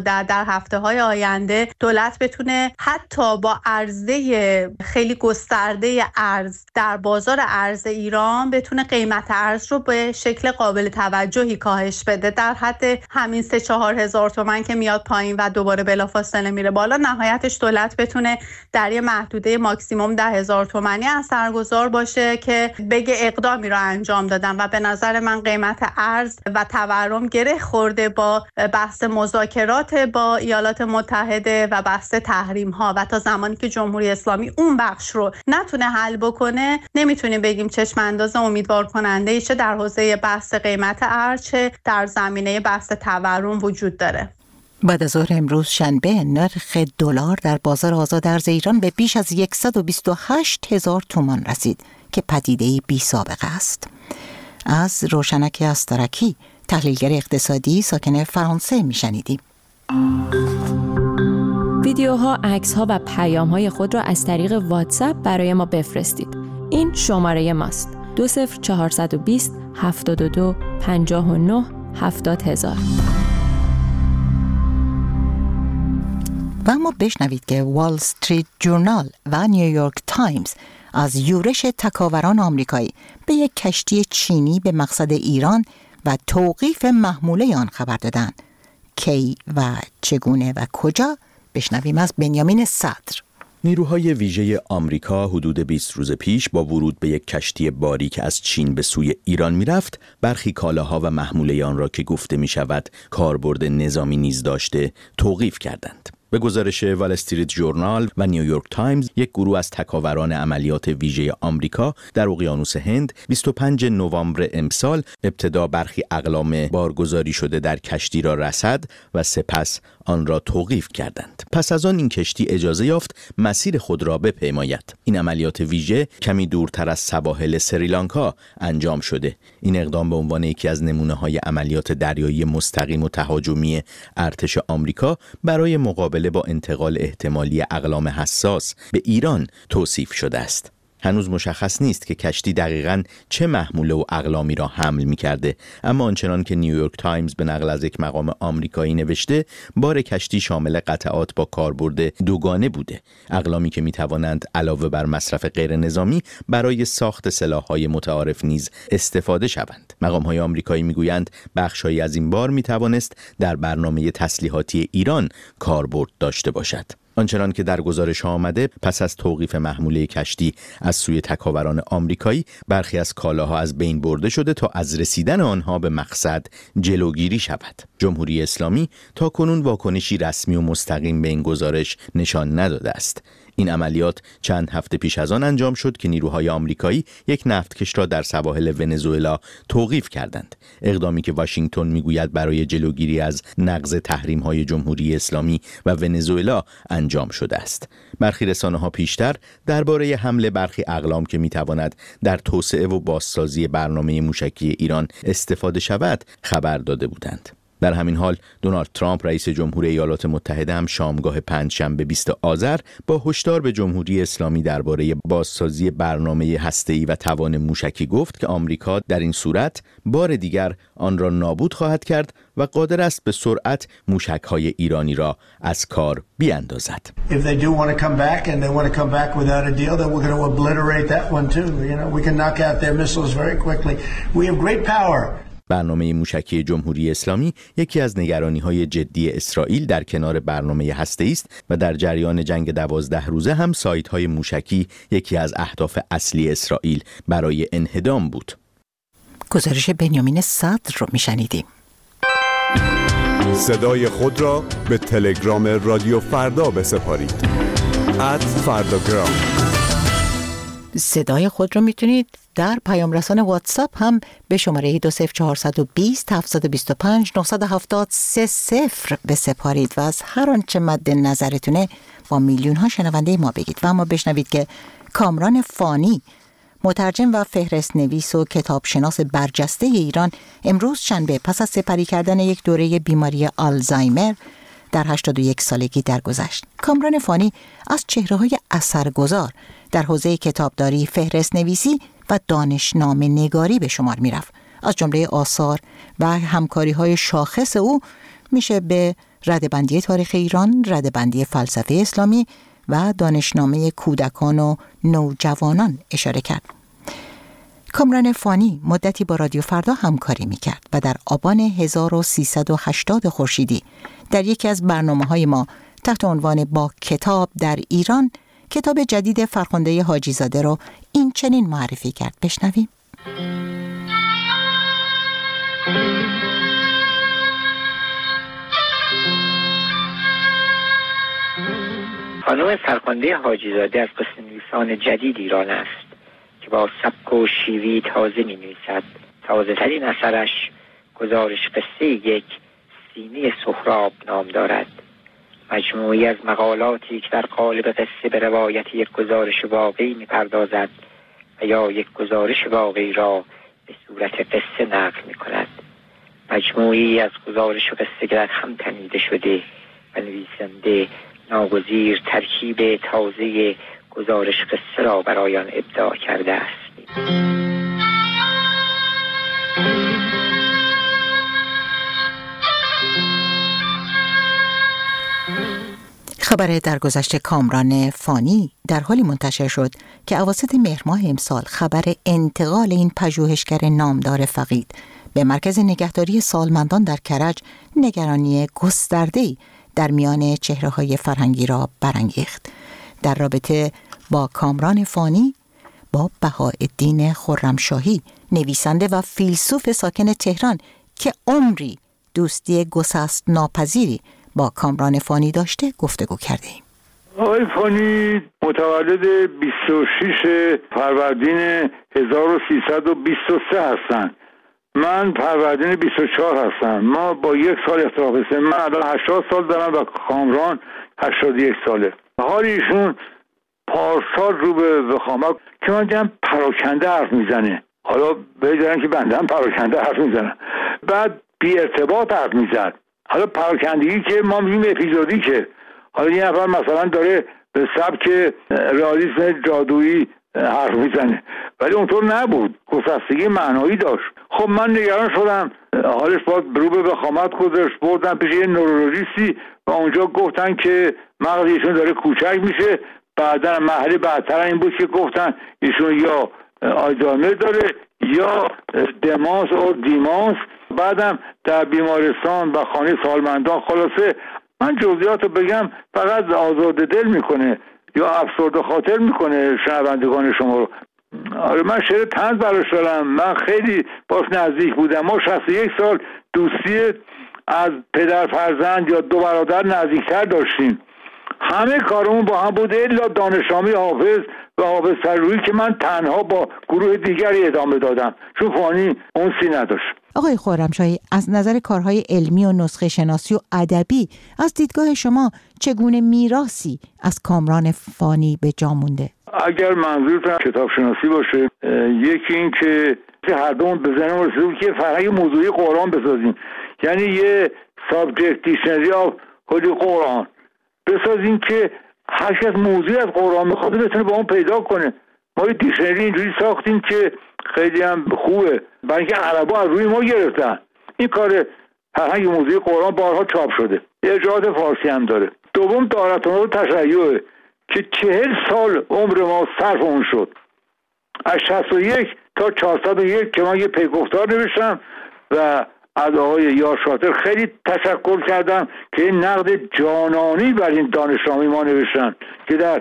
هفته‌های آینده دولت بتونه حتی با عرضه خیلی گسترده ارز در بازار ارز ایران بتونه قیمت ارز رو به شکل قابل توجهی کاهش بده، در حد همین 3-4 هزار تومان که میاد پایین و دوباره بلافاصله میره بالا. نهایتش دولت بتونه در یه محدوده ماکسیموم 10,000 تومانی اثرگذار باشه که بگه اقدامی رو انجام دادن. و به نظر من قیمت ارز و تورم گره خورده با بحث مذاکرات با ایالات متحده و بحث تحریم ها و تا زمانی که جمهوری اسلامی اون بخش رو نتونه حل بکنه نمیتونیم بگیم چشم انداز امیدوار کننده ای چه در حوزه بحث قیمت ارز چه در زمینه بحث تورم وجود داره. بعد از ظهر امروز شنبه نرخ دلار در بازار آزاد ارز ایران به بیش از 128,000 تومان رسید که پدیده‌ای بی سابقه است. از روشنک استرکی، تحلیلگر اقتصادی ساکن فرانسه میشنیدیم. ویدیوها، عکس‌ها و پیام‌های خود را از طریق واتساپ برای ما بفرستید. این شماره ماست: 20420 72 59 70000. و اما بشنوید که وال استریت جورنال و نیویورک تایمز از یورش تکاوران آمریکایی به یک کشتی چینی به مقصد ایران و توقیف محموله آن خبر دادند. کی و چگونه و کجا؟ بشنویم از بنیامین صدر. نیروهای ویژه آمریکا حدود 20 روز پیش با ورود به یک کشتی باری که از چین به سوی ایران میرفت، برخی کالاها و محموله آن را که گفته می شود کاربرد نظامی نیز داشته توقیف کردند. به گزارش وال استریت جورنال و نیویورک تایمز، یک گروه از تکاوران عملیات ویژه آمریکا در اقیانوس هند 25 نوامبر امسال ابتدا برخی اقلام بارگذاری شده در کشتی را رصد و سپس آن را توقیف کردند. پس از آن این کشتی اجازه یافت مسیر خود را بپیماید. این عملیات ویژه کمی دورتر از سواحل سریلانکا انجام شده. این اقدام به عنوان یکی از نمونه‌های عملیات دریایی مستقیم و تهاجمی ارتش آمریکا برای مقابله با انتقال احتمالی اقلام حساس به ایران توصیف شده است. هنوز مشخص نیست که کشتی دقیقاً چه محموله و اقلامی را حمل می‌کرده، اما آنچنان که نیویورک تایمز به نقل از یک مقام آمریکایی نوشته، بار کشتی شامل قطعات با کاربرد دوگانه بوده، اقلامی که می‌توانند علاوه بر مصرف غیر نظامی برای ساخت سلاح‌های متعارف نیز استفاده شوند. مقام‌های آمریکایی می‌گویند بخش‌هایی از این بار می‌توانست در برنامه تسلیحاتی ایران کاربرد داشته باشد. آنچنان که در گزارش آمده، پس از توقیف محموله کشتی از سوی تکاوران آمریکایی، برخی از کالاها از بین برده شده تا از رسیدن آنها به مقصد جلوگیری شود. جمهوری اسلامی تا کنون واکنشی رسمی و مستقیم به این گزارش نشان نداده است. این عملیات چند هفته پیش از آن انجام شد که نیروهای آمریکایی یک نفتکش را در سواحل ونزوئلا توقیف کردند. اقدامی که واشنگتن میگوید برای جلوگیری از نقض تحریم‌های جمهوری اسلامی و ونزوئلا انجام شده است. برخی رسانه‌ها پیشتر درباره حمله برخی اقلام که میتواند در توسعه و بازسازی برنامه موشکی ایران استفاده شود خبر داده بودند. در همین حال دونالد ترامپ رئیس جمهوری ایالات متحده هم شامگاه پنجشنبه 20 آذر با هشدار به جمهوری اسلامی درباره بازسازی برنامه هسته‌ای و توان موشکی گفت که آمریکا در این صورت بار دیگر آن را نابود خواهد کرد و قادر است به سرعت موشک‌های ایرانی را از کار بیاندازد. If they do want to come back and they want to come back without a deal, then we're going to obliterate that one too. You know, we can knock out their missiles very quickly. We have great power. برنامه موشکی جمهوری اسلامی یکی از نگرانی‌های جدی اسرائیل در کنار برنامه هسته‌ای است و در جریان جنگ 12 روزه هم سایت‌های موشکی یکی از اهداف اصلی اسرائیل برای انهدام بود. گزارش بنیامین صدر رو میشنیدیم. صدای خود را به تلگرام رادیو فردا بسپارید. @فرداگرام. صدای خود رو میتونید در پیام رسان واتساپ هم به شماره 20420 725 970 بسپارید و از هر آنچه مد نظرتونه با میلیون ها شنونده ما بگید. و اما بشنوید که کامران فانی، مترجم و فهرست نویس و کتابشناس برجسته ایران، امروز شنبه پس از سپری کردن یک دوره بیماری آلزایمر در 81 سالگی درگذشت. کامران فانی از چهره‌های اثرگذار در حوزه کتابداری، فهرست نویسی و دانشنامه نگاری به شمار می‌رفت. از جمله آثار و همکاری‌های شاخص او میشه به ردبندی تاریخ ایران، ردبندی فلسفه اسلامی و دانشنامه کودکان و نوجوانان اشاره کرد. کامران فانی مدتی با رادیو فردا همکاری میکرد و در آبان 1380 خورشیدی در یکی از برنامه‌های ما تحت عنوان با کتاب در ایران کتاب جدید فرخنده حاجی زاده رو این چنین معرفی کرد. بشنویم. خانم فرخنده حاجی زاده از قصه‌نویسان جدید ایران است که با سبک و شیوهی تازه می‌نویسد. تازه‌ترین اثرش گزارش قصه یک سینه سهراب نام دارد، مجموعی از مقالاتی که در قالب قصه به روایت یک گزارش واقعی می‌پردازد و یا یک گزارش واقعی را به صورت قصه نقل می‌کند. مجموعی از گزارش و قصه که در هم تنیده شده و نویسنده ناگزیر ترکیب تازه گزارش قصه را برای آن ابداع کرده است. خبر درگذشت کامران فانی در حالی منتشر شد که اواسط مهر ماه امسال خبر انتقال این پژوهشگر نامدار فقید به مرکز نگهداری سالمندان در کرج نگرانی گسترده‌ای در میان چهره‌های فرهنگی را برانگیخت. در رابطه با کامران فانی با بهاءالدین خرمشاهی، نویسنده و فیلسوف ساکن تهران که عمری دوستی گسست ناپذیری با کامران فانی داشته گفتگو کردیم. آقای فانی متولد 26 فروردین 1323 هستند. من فروردین 24 هستم. ما با یک سال اختلاف سن. من الان 80 سال دارم و کامران 81 ساله. حال ایشون پارسال رو به وخامت که من دیدم پراکنده حرف میزنه. حالا بگذارن که بنده هم پراکنده حرف میزنم. بعد بی ارتباط حرف میزد. حالا پراکندگی که ما میگیم اپیزودی که حالا یه نفر مثلا داره به سبک رئالیسم جادویی حرف میزنه ولی اونطور نبود، گسستگی معنایی داشت. خب من نگران شدم، حالش باید رو به وخامت گذاشت، بردم پیش یه نورولوژیستی و اونجا گفتن که مغز ایشون داره کوچک میشه. بعدا مرحله بعدتر این بود که گفتن ایشون یا آلزایمر داره یا دمانس و دیمانس. بعدم در بیمارستان و خانه سالمندان. خلاصه من جزئیات رو بگم فقط آزرده دل میکنه یا افسرده خاطر میکنه شنوندگان شما رو. آره من شعر طنز براش دارم. من خیلی باش نزدیک بودم. ما 61 سال دوستی از پدر فرزند یا دو برادر نزدیکتر داشتیم. همه کارمون با هم بوده الا دانشنامه حافظ و حافظ سروری که من تنها با گروه دیگری ادامه دادم چون فانی اونسی نداشت. آقای خرمشاهی، از نظر کارهای علمی و نسخه شناسی و ادبی از دیدگاه شما چگونه میراثی از کامران فانی به جا مونده؟ اگر منظورتون کتاب شناسی باشه، یکی این که هر دومون به ذهنمون رسیده بود که فرهنگ موضوعی قرآن بسازیم، یعنی یه سابجکت دیکشنری آف هولی قرآن بسازیم که هر کس موضوعی از قرآن میخواد بتونه با اون پیدا کنه. ما یه دیکشنری اینجوری ساختیم که خیلی هم خوبه، برای اینکه عربا از روی ما گرفتن. این کار فرهنگ موضوعی قرآن بارها چاپ شده، ارجاعات فارسی هم داره. دوم دارتون تشیع که 40 سال عمر ما صرف اون شد، از 61 تا 401 که من یه پیگفتار نوشتم و از آقای یار شاطر خیلی تشکر کردم که این نقد جانانی بر این دانشنامه ما نوشتن که در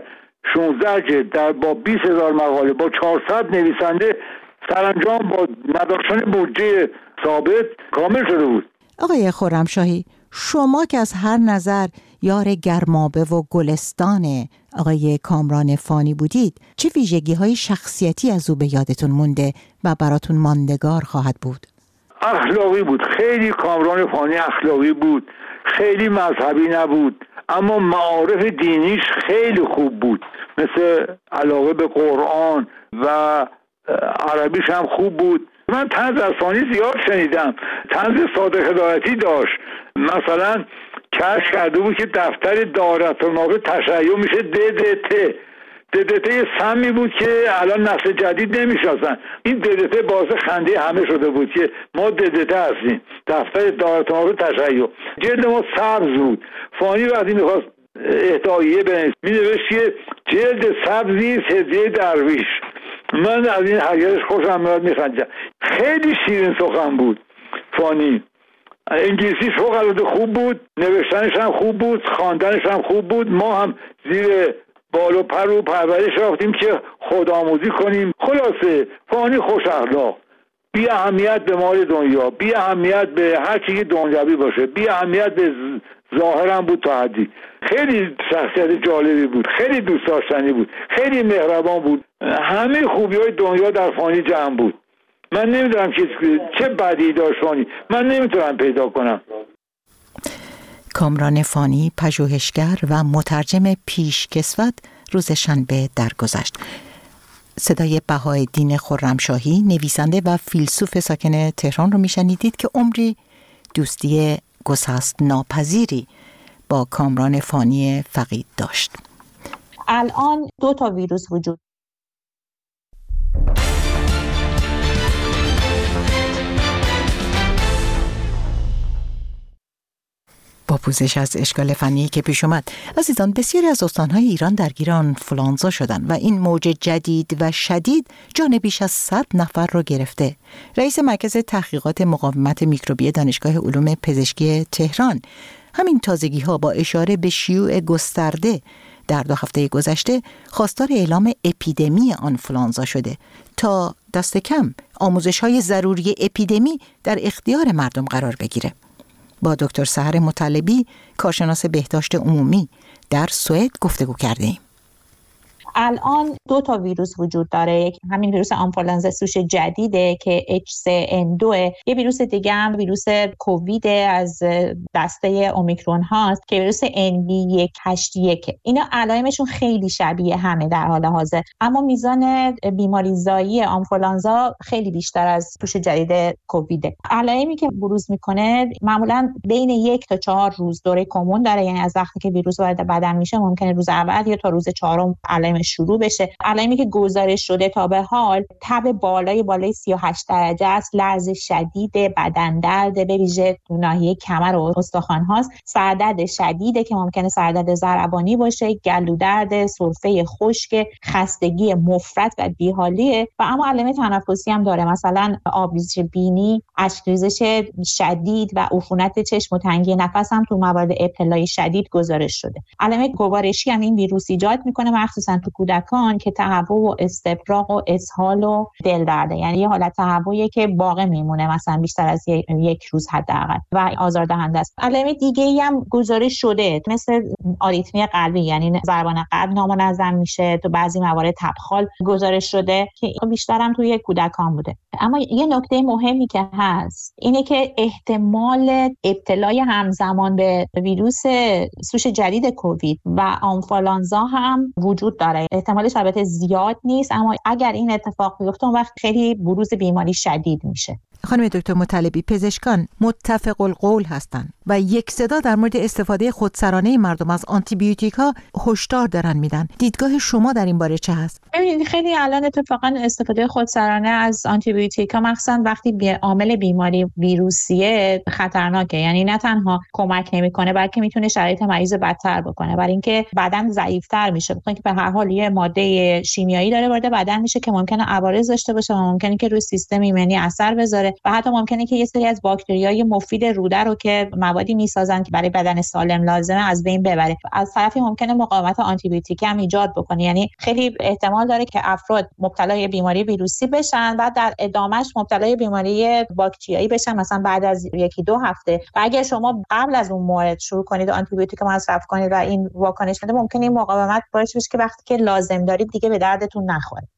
16 جلد در با 20,000 مقاله با 400 نویسنده سرانجام با نداشتن بودجه ثابت کامل شده بود. آقای خرمشاهی، شما که از هر نظر یار گرمابه و گلستان آقای کامران فانی بودید، چه ویژگی‌های شخصیتی از او به یادتون مونده و براتون ماندگار خواهد بود؟ اخلاقی بود. خیلی کامران فانی اخلاقی بود، خیلی مذهبی نبود، اما معارف دینیش خیلی خوب بود، مثل علاقه به قرآن و عربیش هم خوب بود. من طنز از فانی زیاد شنیدم. طنز صادق هدایتی داشت، مثلا کشف کرده بود که دفتر دارت‌المعارف تشیع میشه DDT DDT سمی بود که الان نسل جدید نمیشناسن. این DDT باعث خنده همه شده بود که ما DDT هستیم. دفتر دارالتماس تشیع جلد ما سبز بود. فانی وقتی میخواست اهداییه بنویس مینوشت که جلد سبزی هدیه درویش. من از این حقیقتش خوشم میاد میخندم. خیلی شیرین سخن بود فانی. انگلیسیش فوق‌العاده خوب بود، نوشتنش هم خوب بود، خواندنش هم خوب بود. ما هم زیر بال و پر و پرورش رفتیم که خودآموزی کنیم. خلاصه فانی خوش اخلاق، بی اهمیت به مال دنیا، بی اهمیت به هر چیزی دنیوی باشه، بی اهمیت به ظاهرم بود تا حدی. خیلی شخصیت جالبی بود، خیلی دوست داشتنی بود، خیلی مهربان بود. همه خوبی‌های دنیا در فانی جمع بود. من نمیدونم چه بدی داشت فانی، من نمیتونم پیدا کنم. کامران فانی، پژوهشگر و مترجم پیشکسوت، روز شنبه درگذشت. صدای بهاءالدین خرمشاهی، نویسنده و فیلسوف ساکن تهران رو میشنیدید که عمری دوستی گسست ناپذیری با کامران فانی فقید داشت. الان 2 ویروس وجود با پوزش از اشکال فنی که پیش اومد، عزیزان، بسیاری از استانهای ایران درگیر آنفولانزا شدن و این موج جدید و شدید جان بیش از 100 نفر رو گرفته. رئیس مرکز تحقیقات مقاومت میکروبی دانشگاه علوم پزشکی تهران همین تازگی ها با اشاره به شیوع گسترده در 2 هفته گذشته خواستار اعلام اپیدمی آنفولانزا شده تا دست کم آموزش‌های ضروری اپیدمی در اختیار مردم قرار بگیره. با دکتر سحر مطلبی، کارشناس بهداشت عمومی در سوئد گفتگو کردیم. الان 2 ویروس وجود داره. یک همین ویروس آنفولانزا سوش جدیده که H3N2، یه ویروس دیگه هم ویروس کووید از دسته اومیکرون هاست که ویروس NB181. اینا علائمشون خیلی شبیه همه در حال حاضر، اما میزان بیماریزایی آنفولانزا خیلی بیشتر از سوش جدید کوویده. علائمی که بروز میکنه معمولا بین 1 تا 4 روز دوره کمون داره، یعنی از وقتی که ویروس وارد بدن میشه ممکنه روز اول یا تا روز 4 علائم شروع بشه. علائمی که گزارش شده تا به حال تب بالای 38 درجه است، لرز شدید، بدن درد به ویژه ناحیه کمر و استخوان هاست، سردرد شدیده که ممکنه سردرد ضربانی باشه، گلو درد، سرفه خشک، خستگی مفرط و بیحالیه. و اما علائم تنفسی هم داره، مثلا آبریزش بینی، اشک‌ریزش شدید و عفونت چشم و تنگی نفس هم تو موارد ابتلای شدید گزارش شده. علائم گوارشی هم این ویروس ایجاد میکنه، مخصوصا تو کودکان، که تهوع و استفراغ و اسهال و دل درده، یعنی یه حالت تهوعی که باقی میمونه مثلا بیشتر از 1 روز حداقل و آزاردهنده است. علائم دیگه‌ای هم گزارش شده مثل آریتمی قلبی، یعنی ضربان قلب نامنظم میشه، تو بعضی موارد تبخال گزارش شده که بیشتر هم توی کودکان بوده. اما یه نکته مهمی که هست اینه که احتمال ابتلای همزمان به ویروس سوش جدید کووید و آنفولانزا هم وجود داره. احتمالش البته زیاد نیست، اما اگر این اتفاق بیفته اون وقت خیلی بروز بیماری شدید میشه. خانم دکتر مطلبی، پزشکان متفق القول هستند و یک صدا در مورد استفاده خودسرانه مردم از آنتیبیوتیک‌ها هشدار دارن میدن. دیدگاه شما در این باره چه هست؟ ببینید خیلی الان اتفاقا استفاده خودسرانه از آنتیبیوتیک‌ها مخصوصا وقتی عامل بیماری ویروسیه خطرناکه، یعنی نه تنها کمک نمیکنه بلکه میتونه شرایط مریض بدتر بکنه، برای اینکه بدن ضعیف‌تر میشه، بخاطر اینکه به هر حال یه ماده شیمیایی داره وارد بدن میشه که ممکنه عوارض داشته باشه و ممکنه که روی سیستم ایمنی اثر بذاره و حتی ممکنه که یه سری از باکتریای مفید روده رو که موادی میسازن که برای بدن سالم لازمه از بین ببره. از طرفی ممکنه مقاومت آنتیبیوتیکی هم ایجاد بکنه، یعنی خیلی احتمال داره که افراد مبتلای بیماری ویروسی بشن و در ادامهش مبتلای بیماری باکتریایی بشن مثلا بعد از 1-2 هفته. و اگر شما قبل از اون مورد شروع کنید آنتیبیوتیک مصرف کنید و این واکنش بده، ممکنه این مقاومت باعث بشه که وقتی که لازم دارید دیگه به دردتون نخوره.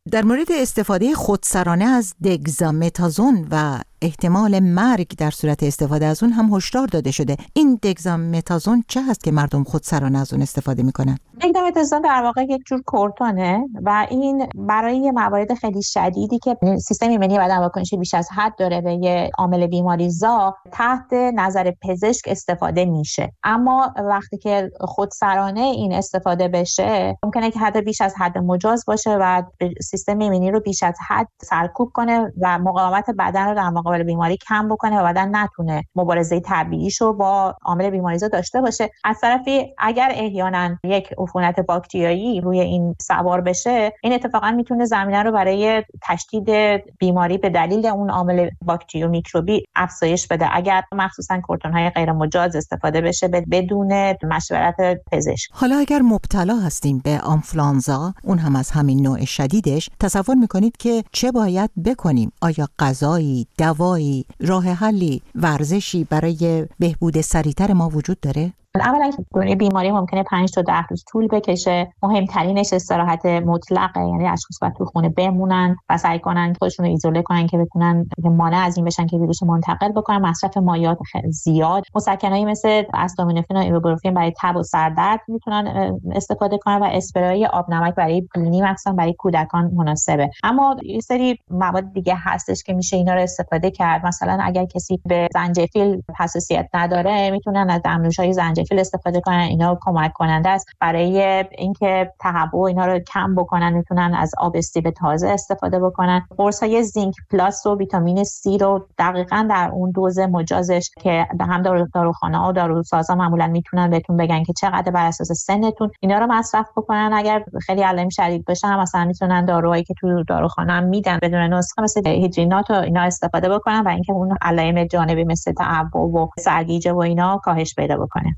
در مورد استفاده خودسرانه از دگزامتازون و احتمال مرگ در صورت استفاده از اون هم هشدار داده شده. این دگزامتازون چه هست که مردم خودسرانه از اون استفاده میکنن؟ دگزامتازون در واقع یک جور کورتونه و این برای موارد خیلی شدیدی که سیستم ایمنی بدن واکنشی بیش از حد داره به یه عامل بیماریزا تحت نظر پزشک استفاده میشه. اما وقتی که خودسرانه این استفاده بشه ممکنه که حتی بیش از حد مجاز باشه و سیستم ایمنی رو بیش از حد سرکوب کنه و مقاومت بدن رو در مقابل بیماری کم بکنه و بدن نتونه مبارزه طبیعیشو با عامل بیماریزا داشته باشه. از طرفی اگر احیانا یک عفونت باکتریایی روی این سوار بشه، این اتفاقا میتونه زمینه رو برای تشدید بیماری به دلیل اون عامل باکتری و میکروبی افزایش بده اگر مخصوصا کورتون‌های غیر مجاز استفاده بشه بدون مشورت پزشک. حالا اگر مبتلا هستیم به آنفلانزا، اون هم از همین نوع شدیدش، تصور میکنید که چه باید بکنیم؟ آیا غذایی، دوایی، راه حلی، ورزشی برای بهبود سریعتر ما وجود داره؟ اولا دوره بیماری ممکنه 5 تا 10 روز طول بکشه. مهمترینش استراحت مطلقه، یعنی اشخاص باید تو خونه بمونن و سعی کنن خودشون رو ایزوله کنن که بتونن مانع از این بشن که ویروس منتقل بکنن. مصرف مایعات خیلی زیاد، مسکنایی مثل اسیتامینوفن و ایبوپروفن برای تب و سردرد میتونن استفاده کنن و اسپری آب نمک برای بینی مثلا برای کودکان مناسبه. اما یه سری مواد دیگه هستش که میشه اینا رو استفاده کرد. مثلا اگر کسی به زنجفیل حساسیت نداره میتونن از دمنوش‌های زنجفیل استفاده کنن. اینا کمک کننده است برای اینکه تهوع اینا رو کم بکنن. میتونن از آب استیو تازه استفاده بکنن. قرص‌های زینک پلاس و ویتامین سی رو دقیقاً در اون دوز مجازش که هم داروخانه‌ها و داروسازا معمولاً میتونن بهتون بگن که چقدر بر اساس سنتون اینا رو مصرف بکنن. اگر خیلی علائم شدید باشه هم مثلا میتونن داروهایی که تو داروخانه هم میدن بدون نسخه مثل هیدرینات و اینا استفاده بکنن و اینکه اون علائم جانبی مثل تهوع و سرگیجه و اینا کاهش پیدا بکنه.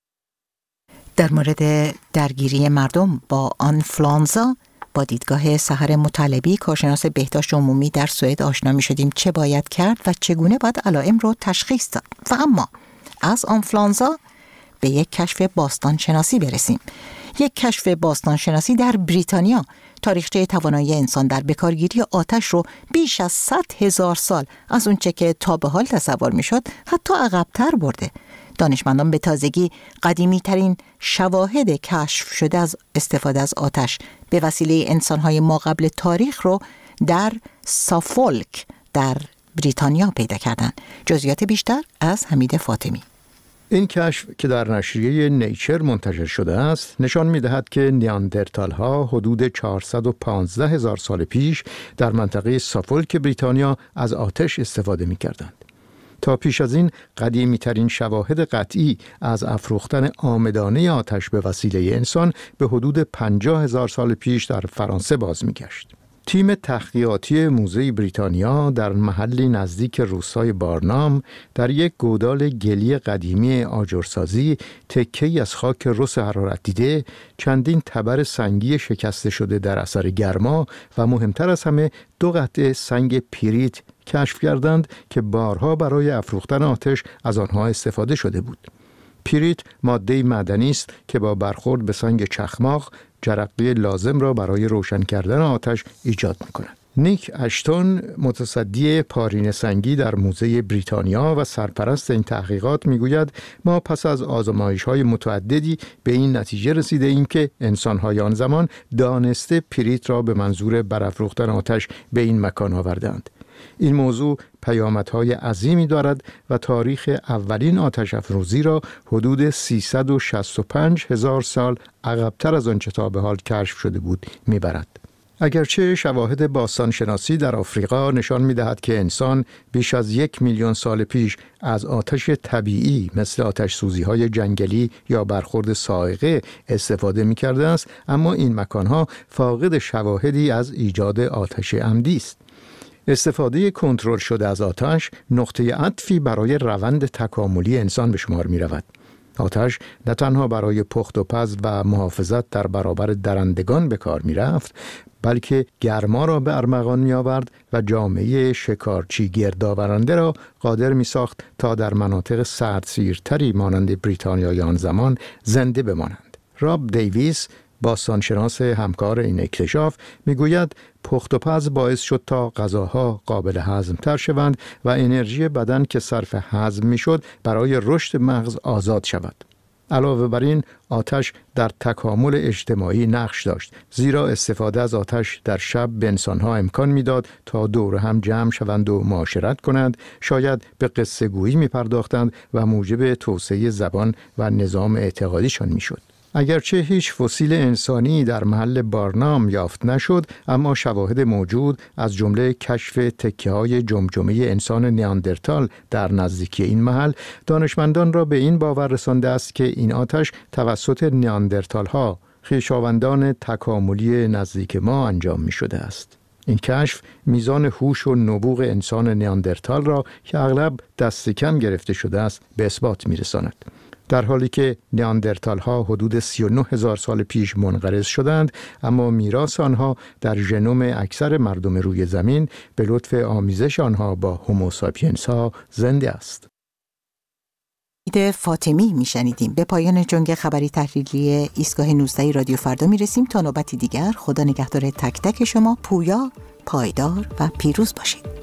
در مورد درگیری مردم با آنفلانزا با دیدگاه سحر مطلبی، کارشناس بهداشت عمومی در سوئد آشنا می شدیم چه باید کرد و چگونه باید علائم رو تشخیص داد. و اما از آنفلانزا به یک کشف باستانشناسی برسیم. یک کشف باستانشناسی در بریتانیا تاریخچه توانایی انسان در بکارگیری آتش رو بیش از 100,000 سال از اونچه که تا به حال تصور می شد حتی عقب‌تر برده. دانشمندان به تازگی قدیمی ترین شواهد کشف شده از استفاده از آتش به وسیله انسان‌های ماقبل تاریخ رو در سافولک در بریتانیا پیدا کردند. جزئیات بیشتر از حمید فاطمی. این کشف که در نشریه نیچر منتشر شده است نشان می‌دهد که نیاندرتال‌ها حدود 415,000 سال پیش در منطقه سافولک بریتانیا از آتش استفاده می‌کردند. تا پیش از این قدیمی ترین شواهد قطعی از افروختن عامدانه آتش به وسیله انسان به حدود 50,000 سال پیش در فرانسه باز می‌گشت. تیم تحقیقاتی موزه بریتانیا در محلی نزدیک روستای بارنام در یک گودال گلی قدیمی آجرسازی تکه‌ای از خاک رس حرارت دیده، چندین تبر سنگی شکسته شده در اثر گرما و مهمتر از همه 2 قطعه سنگ پیریت کشف کردند که بارها برای افروختن آتش از آنها استفاده شده بود. پیریت ماده معدنی است که با برخورد به سنگ چخماق جرقه لازم را برای روشن کردن آتش ایجاد می‌کند. نیک اشتون، متصدی پارین سنگی در موزه بریتانیا و سرپرست این تحقیقات میگوید ما پس از آزمایش‌های متعددی به این نتیجه رسیده ایم که انسان‌های آن زمان دانسته پیریت را به منظور برافروختن آتش به این مکان آوردند. این موضوع پیامدهای عظیمی دارد و تاریخ اولین آتش افروزی را حدود 365,000 سال عقب‌تر از آنچه تا به حال کشف شده بود میبرد. اگرچه شواهد باستانشناسی در آفریقا نشان می‌دهد که انسان بیش از 1,000,000 سال پیش از آتش طبیعی مثل آتش سوزی‌های جنگلی یا برخورد صاعقه استفاده می‌کرده است، اما این مکان‌ها فاقد شواهدی از ایجاد آتش عمدی است. استفاده کنترل شده از آتش نقطه عطفی برای روند تکاملی انسان به شمار می رود. آتش نه تنها برای پخت و پز و محافظت در برابر درندگان به کار می رفت، بلکه گرما را به ارمغان می آورد و جامعه شکارچی گردآورنده را قادر می ساخت تا در مناطق سردسیرتری مانند بریتانیای آن زمان زنده بمانند. راب دیویس، باستانشناس همکار این اکتشاف، میگوید پخت و پز باعث شد تا غذاها قابل هضم تر شوند و انرژی بدن که صرف هضم میشد برای رشد مغز آزاد شود. علاوه بر این، آتش در تکامل اجتماعی نقش داشت، زیرا استفاده از آتش در شب به انسانها امکان میداد تا دور هم جمع شوند و معاشرت کنند، شاید به قصه گویی می پرداختند و موجب توسعه زبان و نظام اعتقادیشان می شد. اگرچه هیچ فسیل انسانی در محل بارنام یافت نشد، اما شواهد موجود از جمله کشف تکه‌های جمجمه انسان نیاندرتال در نزدیکی این محل دانشمندان را به این باور رسانده است که این آتش توسط نیاندرتال‌ها، خویشاوندان تکاملی نزدیک ما انجام می شده است. این کشف میزان هوش و نبوغ انسان نیاندرتال را که اغلب دست کم گرفته شده است به اثبات می رساند. در حالی که نیاندرتال ها حدود 39,000 سال پیش منقرض شدند، اما میراث آنها در ژنوم اکثر مردم روی زمین به لطف آمیزش آنها با هوموساپینس ها زنده است. فاطمی میشنیدیم. به پایان جنگ خبری تحلیلی ایستگاه 19 رادیو فردا میرسیم. تا نوبتی دیگر، خدا نگهدار تک تک شما. پویا، پایدار و پیروز باشید.